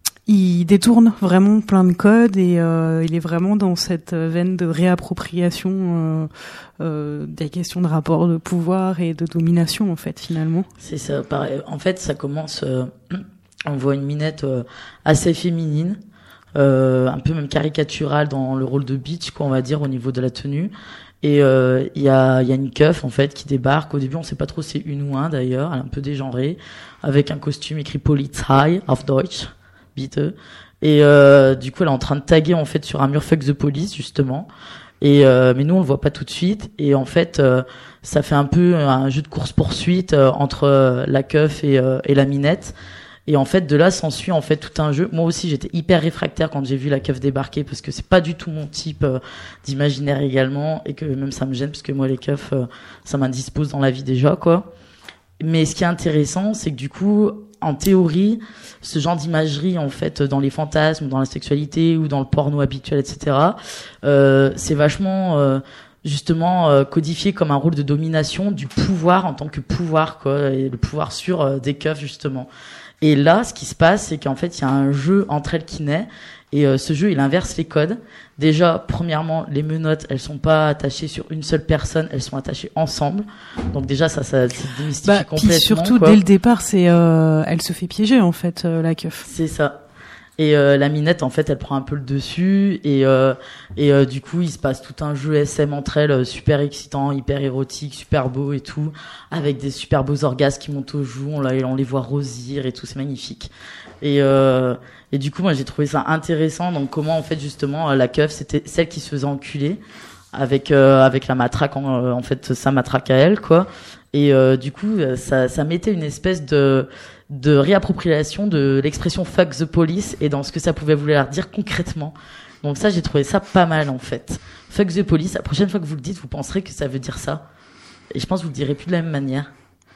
il détourne vraiment plein de codes, et euh, il est vraiment dans cette veine de réappropriation euh, euh, des questions de rapport de pouvoir et de domination, en fait, finalement. C'est ça. Pareil. En fait, ça commence. Euh, on voit une minette euh, assez féminine, euh, un peu même caricaturale dans le rôle de bitch, quoi, on va dire, au niveau de la tenue. Et il euh, y a il y a une keuf en fait qui débarque. Au début, on sait pas trop c'est une ou un d'ailleurs. Elle est un peu dégenrée, avec un costume écrit Polizei auf Deutsch. Biteux. Et euh, du coup elle est en train de taguer en fait sur un mur Fuck the Police justement, et euh, mais nous on le voit pas tout de suite, et en fait euh, ça fait un peu un jeu de course poursuite euh, entre euh, la keuf et, euh, et la minette, et en fait de là s'ensuit en fait tout un jeu. Moi aussi j'étais hyper réfractaire quand j'ai vu la keuf débarquer, parce que c'est pas du tout mon type euh, d'imaginaire également, et que même ça me gêne parce que moi les keufs euh, ça m'indispose dans la vie déjà quoi. Mais ce qui est intéressant, c'est que du coup, en théorie, ce genre d'imagerie, en fait, dans les fantasmes, dans la sexualité ou dans le porno habituel, et cetera, euh, c'est vachement, euh, justement, euh, codifié comme un rôle de domination du pouvoir en tant que pouvoir, quoi, et le pouvoir sur euh, des keufs, justement. Et là, ce qui se passe, c'est qu'en fait, il y a un jeu entre elles qui naît, et euh, ce jeu, il inverse les codes. Déjà, premièrement, les menottes, elles sont pas attachées sur une seule personne, elles sont attachées ensemble. Donc déjà, ça, ça, ça démystifie bah, complètement. Puis surtout, quoi. dès le départ, c'est, euh, elle se fait piéger en fait, euh, la keuf. C'est ça. Et euh, la minette, en fait, elle prend un peu le dessus, et euh, et euh, du coup, il se passe tout un jeu S M entre elles, euh, super excitant, hyper érotique, super beau et tout, avec des super beaux orgasmes qui montent aux joues. On, la, on les voit rosir et tout, c'est magnifique. Et euh, et du coup, moi, j'ai trouvé ça intéressant. Donc, comment en fait justement la keuf, c'était celle qui se faisait enculer avec euh, avec la matraque, en, en fait, sa matraque à elle, quoi. Et euh, du coup, ça ça mettait une espèce de de réappropriation de l'expression fuck the police, et dans ce que ça pouvait vouloir dire concrètement. Donc ça, j'ai trouvé ça pas mal en fait. Fuck the police, la prochaine fois que vous le dites, vous penserez que ça veut dire ça. Et je pense que vous le direz plus de la même manière.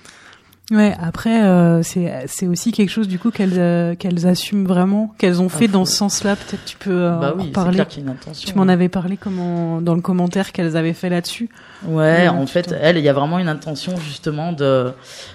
Ouais, après euh, c'est c'est aussi quelque chose du coup qu'elles euh, qu'elles assument vraiment, qu'elles ont fait ah, dans ce sens-là. Peut-être tu peux euh, bah oui, en parler. C'est clair qu'il y a une intention. Tu m'en avais parlé comment dans le commentaire qu'elles avaient fait là-dessus. Ouais, en fait, elle, il y a vraiment une intention justement de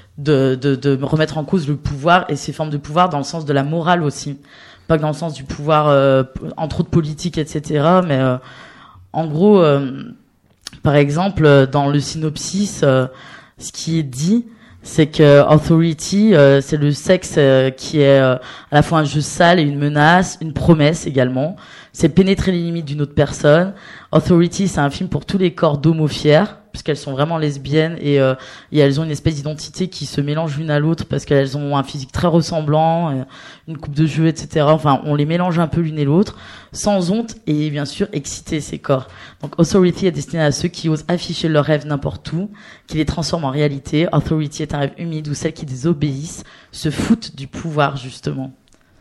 de de de remettre en cause le pouvoir et ses formes de pouvoir dans le sens de la morale aussi, pas que dans le sens du pouvoir euh, entre autres politique, et cetera. Mais euh, en gros, euh, par exemple, dans le synopsis, euh, ce qui est dit, c'est que authority, euh, c'est le sexe euh, qui est euh, à la fois un jeu sale et une menace, une promesse également. C'est pénétrer les limites d'une autre personne. Authority, c'est un film pour tous les corps d'homos fiers, puisqu'elles sont vraiment lesbiennes et, euh, et elles ont une espèce d'identité qui se mélange l'une à l'autre parce qu'elles ont un physique très ressemblant, euh, une coupe de cheveux, et cetera. Enfin, on les mélange un peu l'une et l'autre, sans honte et bien sûr exciter ces corps. Donc Authority est destiné à ceux qui osent afficher leurs rêves n'importe où, qui les transforment en réalité. Authority est un rêve humide où celles qui désobéissent se foutent du pouvoir, justement.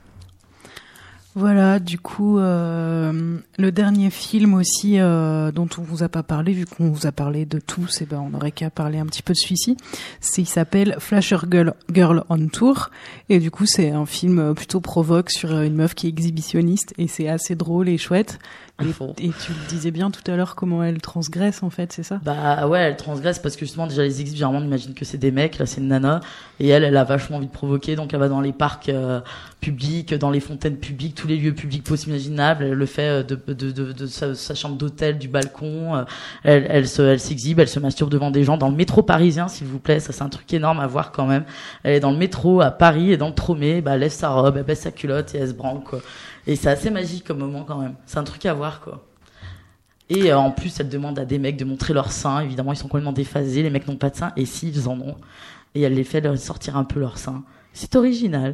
Voilà, du coup, euh, le dernier film aussi euh, dont on vous a pas parlé, vu qu'on vous a parlé de tous, et ben on aurait qu'à parler un petit peu de celui-ci. C'est, il s'appelle Flasher Girl, Girl on Tour, et du coup c'est un film plutôt provoque sur une meuf qui est exhibitionniste, et c'est assez drôle et chouette. Et, et tu le disais bien tout à l'heure, comment elle transgresse en fait, c'est ça? Bah ouais, elle transgresse parce que justement déjà les exhibs, généralement on imagine que c'est des mecs, là c'est une nana, et elle, elle a vachement envie de provoquer, donc elle va dans les parcs euh, publics, dans les fontaines publiques, tous les lieux publics possibles imaginables, elle le fait de, de, de, de, de sa, sa chambre d'hôtel, du balcon, euh, elle, elle, se, elle s'exhibe, elle se masturbe devant des gens, dans le métro parisien s'il vous plaît, ça c'est un truc énorme à voir quand même. Elle est dans le métro à Paris et dans le tromé, bah elle lève sa robe, elle baisse sa culotte et elle se branle quoi. Et c'est assez magique comme moment quand même. C'est un truc à voir, quoi. Et euh, en plus, elle demande à des mecs de montrer leurs seins. Évidemment, ils sont complètement déphasés. Les mecs n'ont pas de seins. Et si, ils en ont. Et elle les fait leur sortir un peu leurs seins. C'est original.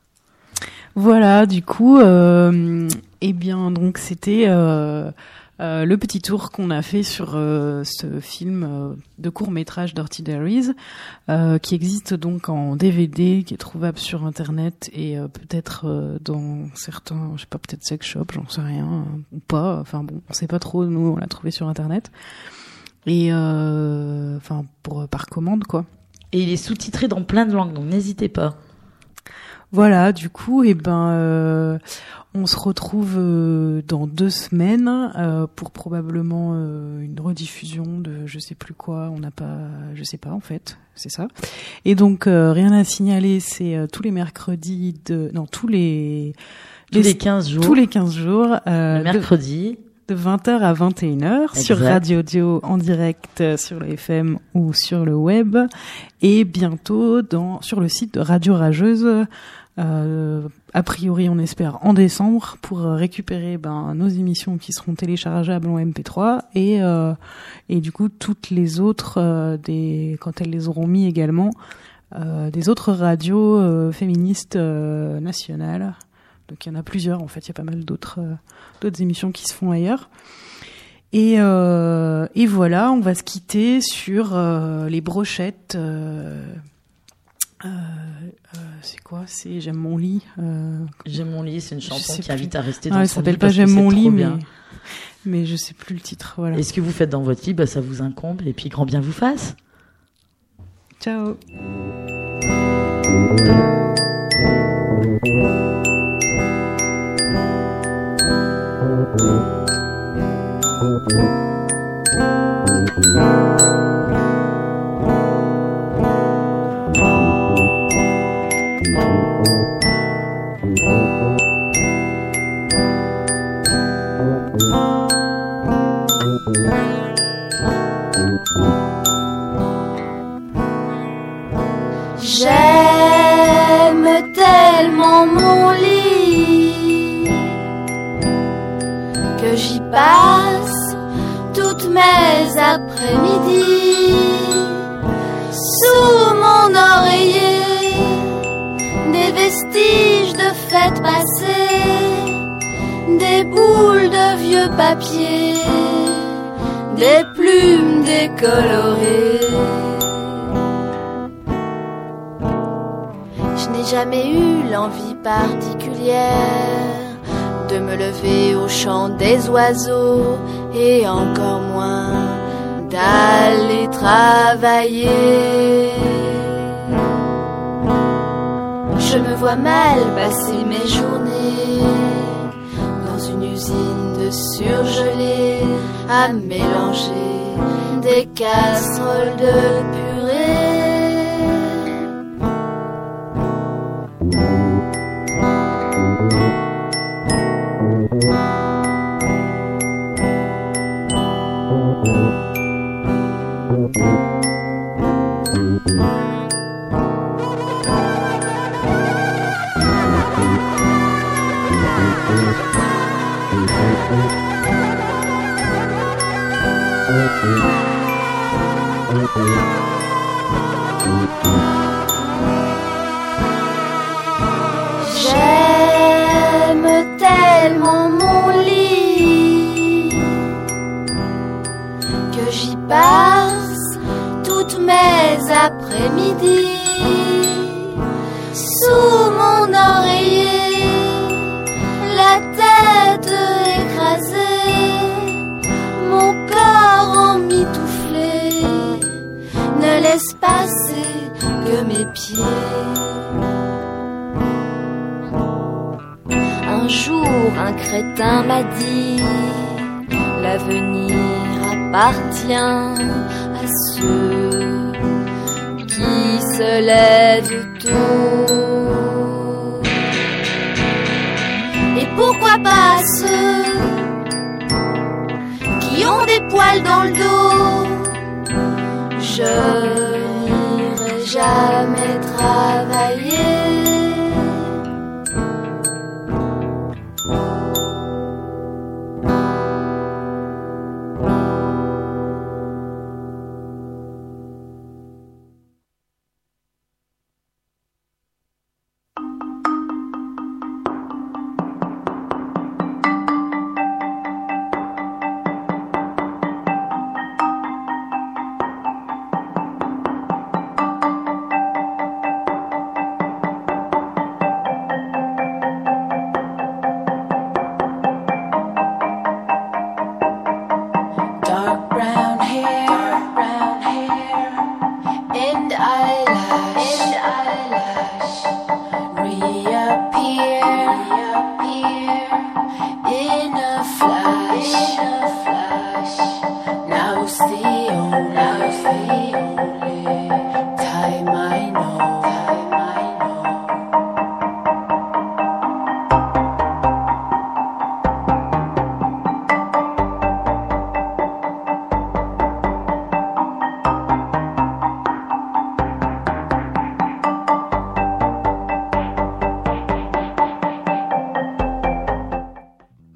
Voilà, du coup, euh, eh bien, donc c'était euh, euh, le petit tour qu'on a fait sur euh, ce film euh, de court-métrage Dirty Diaries, euh, qui existe donc en D V D, qui est trouvable sur Internet et euh, peut-être euh, dans certains, je sais pas, peut-être sex shop, j'en sais rien, euh, ou pas. Enfin bon, on sait pas trop. Nous, on l'a trouvé sur Internet et euh, enfin pour par commande quoi. Et il est sous-titré dans plein de langues, donc n'hésitez pas. Voilà, du coup, eh ben, euh, on se retrouve euh, dans deux semaines euh, pour probablement euh, une rediffusion de je sais plus quoi. On n'a pas, je sais pas en fait, c'est ça. Et donc euh, rien à signaler, c'est euh, tous les mercredis de, non tous les tous les, les quinze jours, tous les quinze jours, euh, le mercredi. De, de vingt heures à vingt et une heures sur Radio Dio en direct sur le F M ou sur le web et bientôt dans sur le site de Radio Rageuse euh, a priori on espère en décembre pour récupérer ben nos émissions qui seront téléchargeables en M P trois et euh, et du coup toutes les autres euh, des quand elles les auront mis également euh, des autres radios euh, féministes euh, nationales. Donc il y en a plusieurs, en fait, il y a pas mal d'autres euh, d'autres émissions qui se font ailleurs. Et euh, et voilà, on va se quitter sur euh, les brochettes. Euh, euh, euh, c'est quoi? C'est J'aime mon lit. Euh, J'aime mon lit, c'est une chanson qui plus. invite à rester dans ah, son lit. Ça s'appelle pas J'aime mon lit, mais bien. mais je sais plus le titre. Voilà. Et ce que vous faites dans votre lit, bah ça vous incombe. Et puis grand bien vous fasse. Ciao. J'aime tellement mon lit que j'y passe toutes mes après-midi. Sous mon oreiller, des vestiges de fêtes passées, des boules de vieux papier, des plumes décolorées. Je n'ai jamais eu l'envie particulière de me lever au chant des oiseaux et encore moins d'aller travailler. Je me vois mal passer mes journées dans une usine de surgelés à mélanger des casseroles de purée. l'après-midi, sous mon oreiller, la tête écrasée, mon corps emmitouflé, ne laisse passer que mes pieds. Un jour, un crétin m'a dit, l'avenir appartient à ceux qui se lèvent tôt. Et pourquoi pas ceux qui ont des poils dans le dos? Je n'irai jamais travailler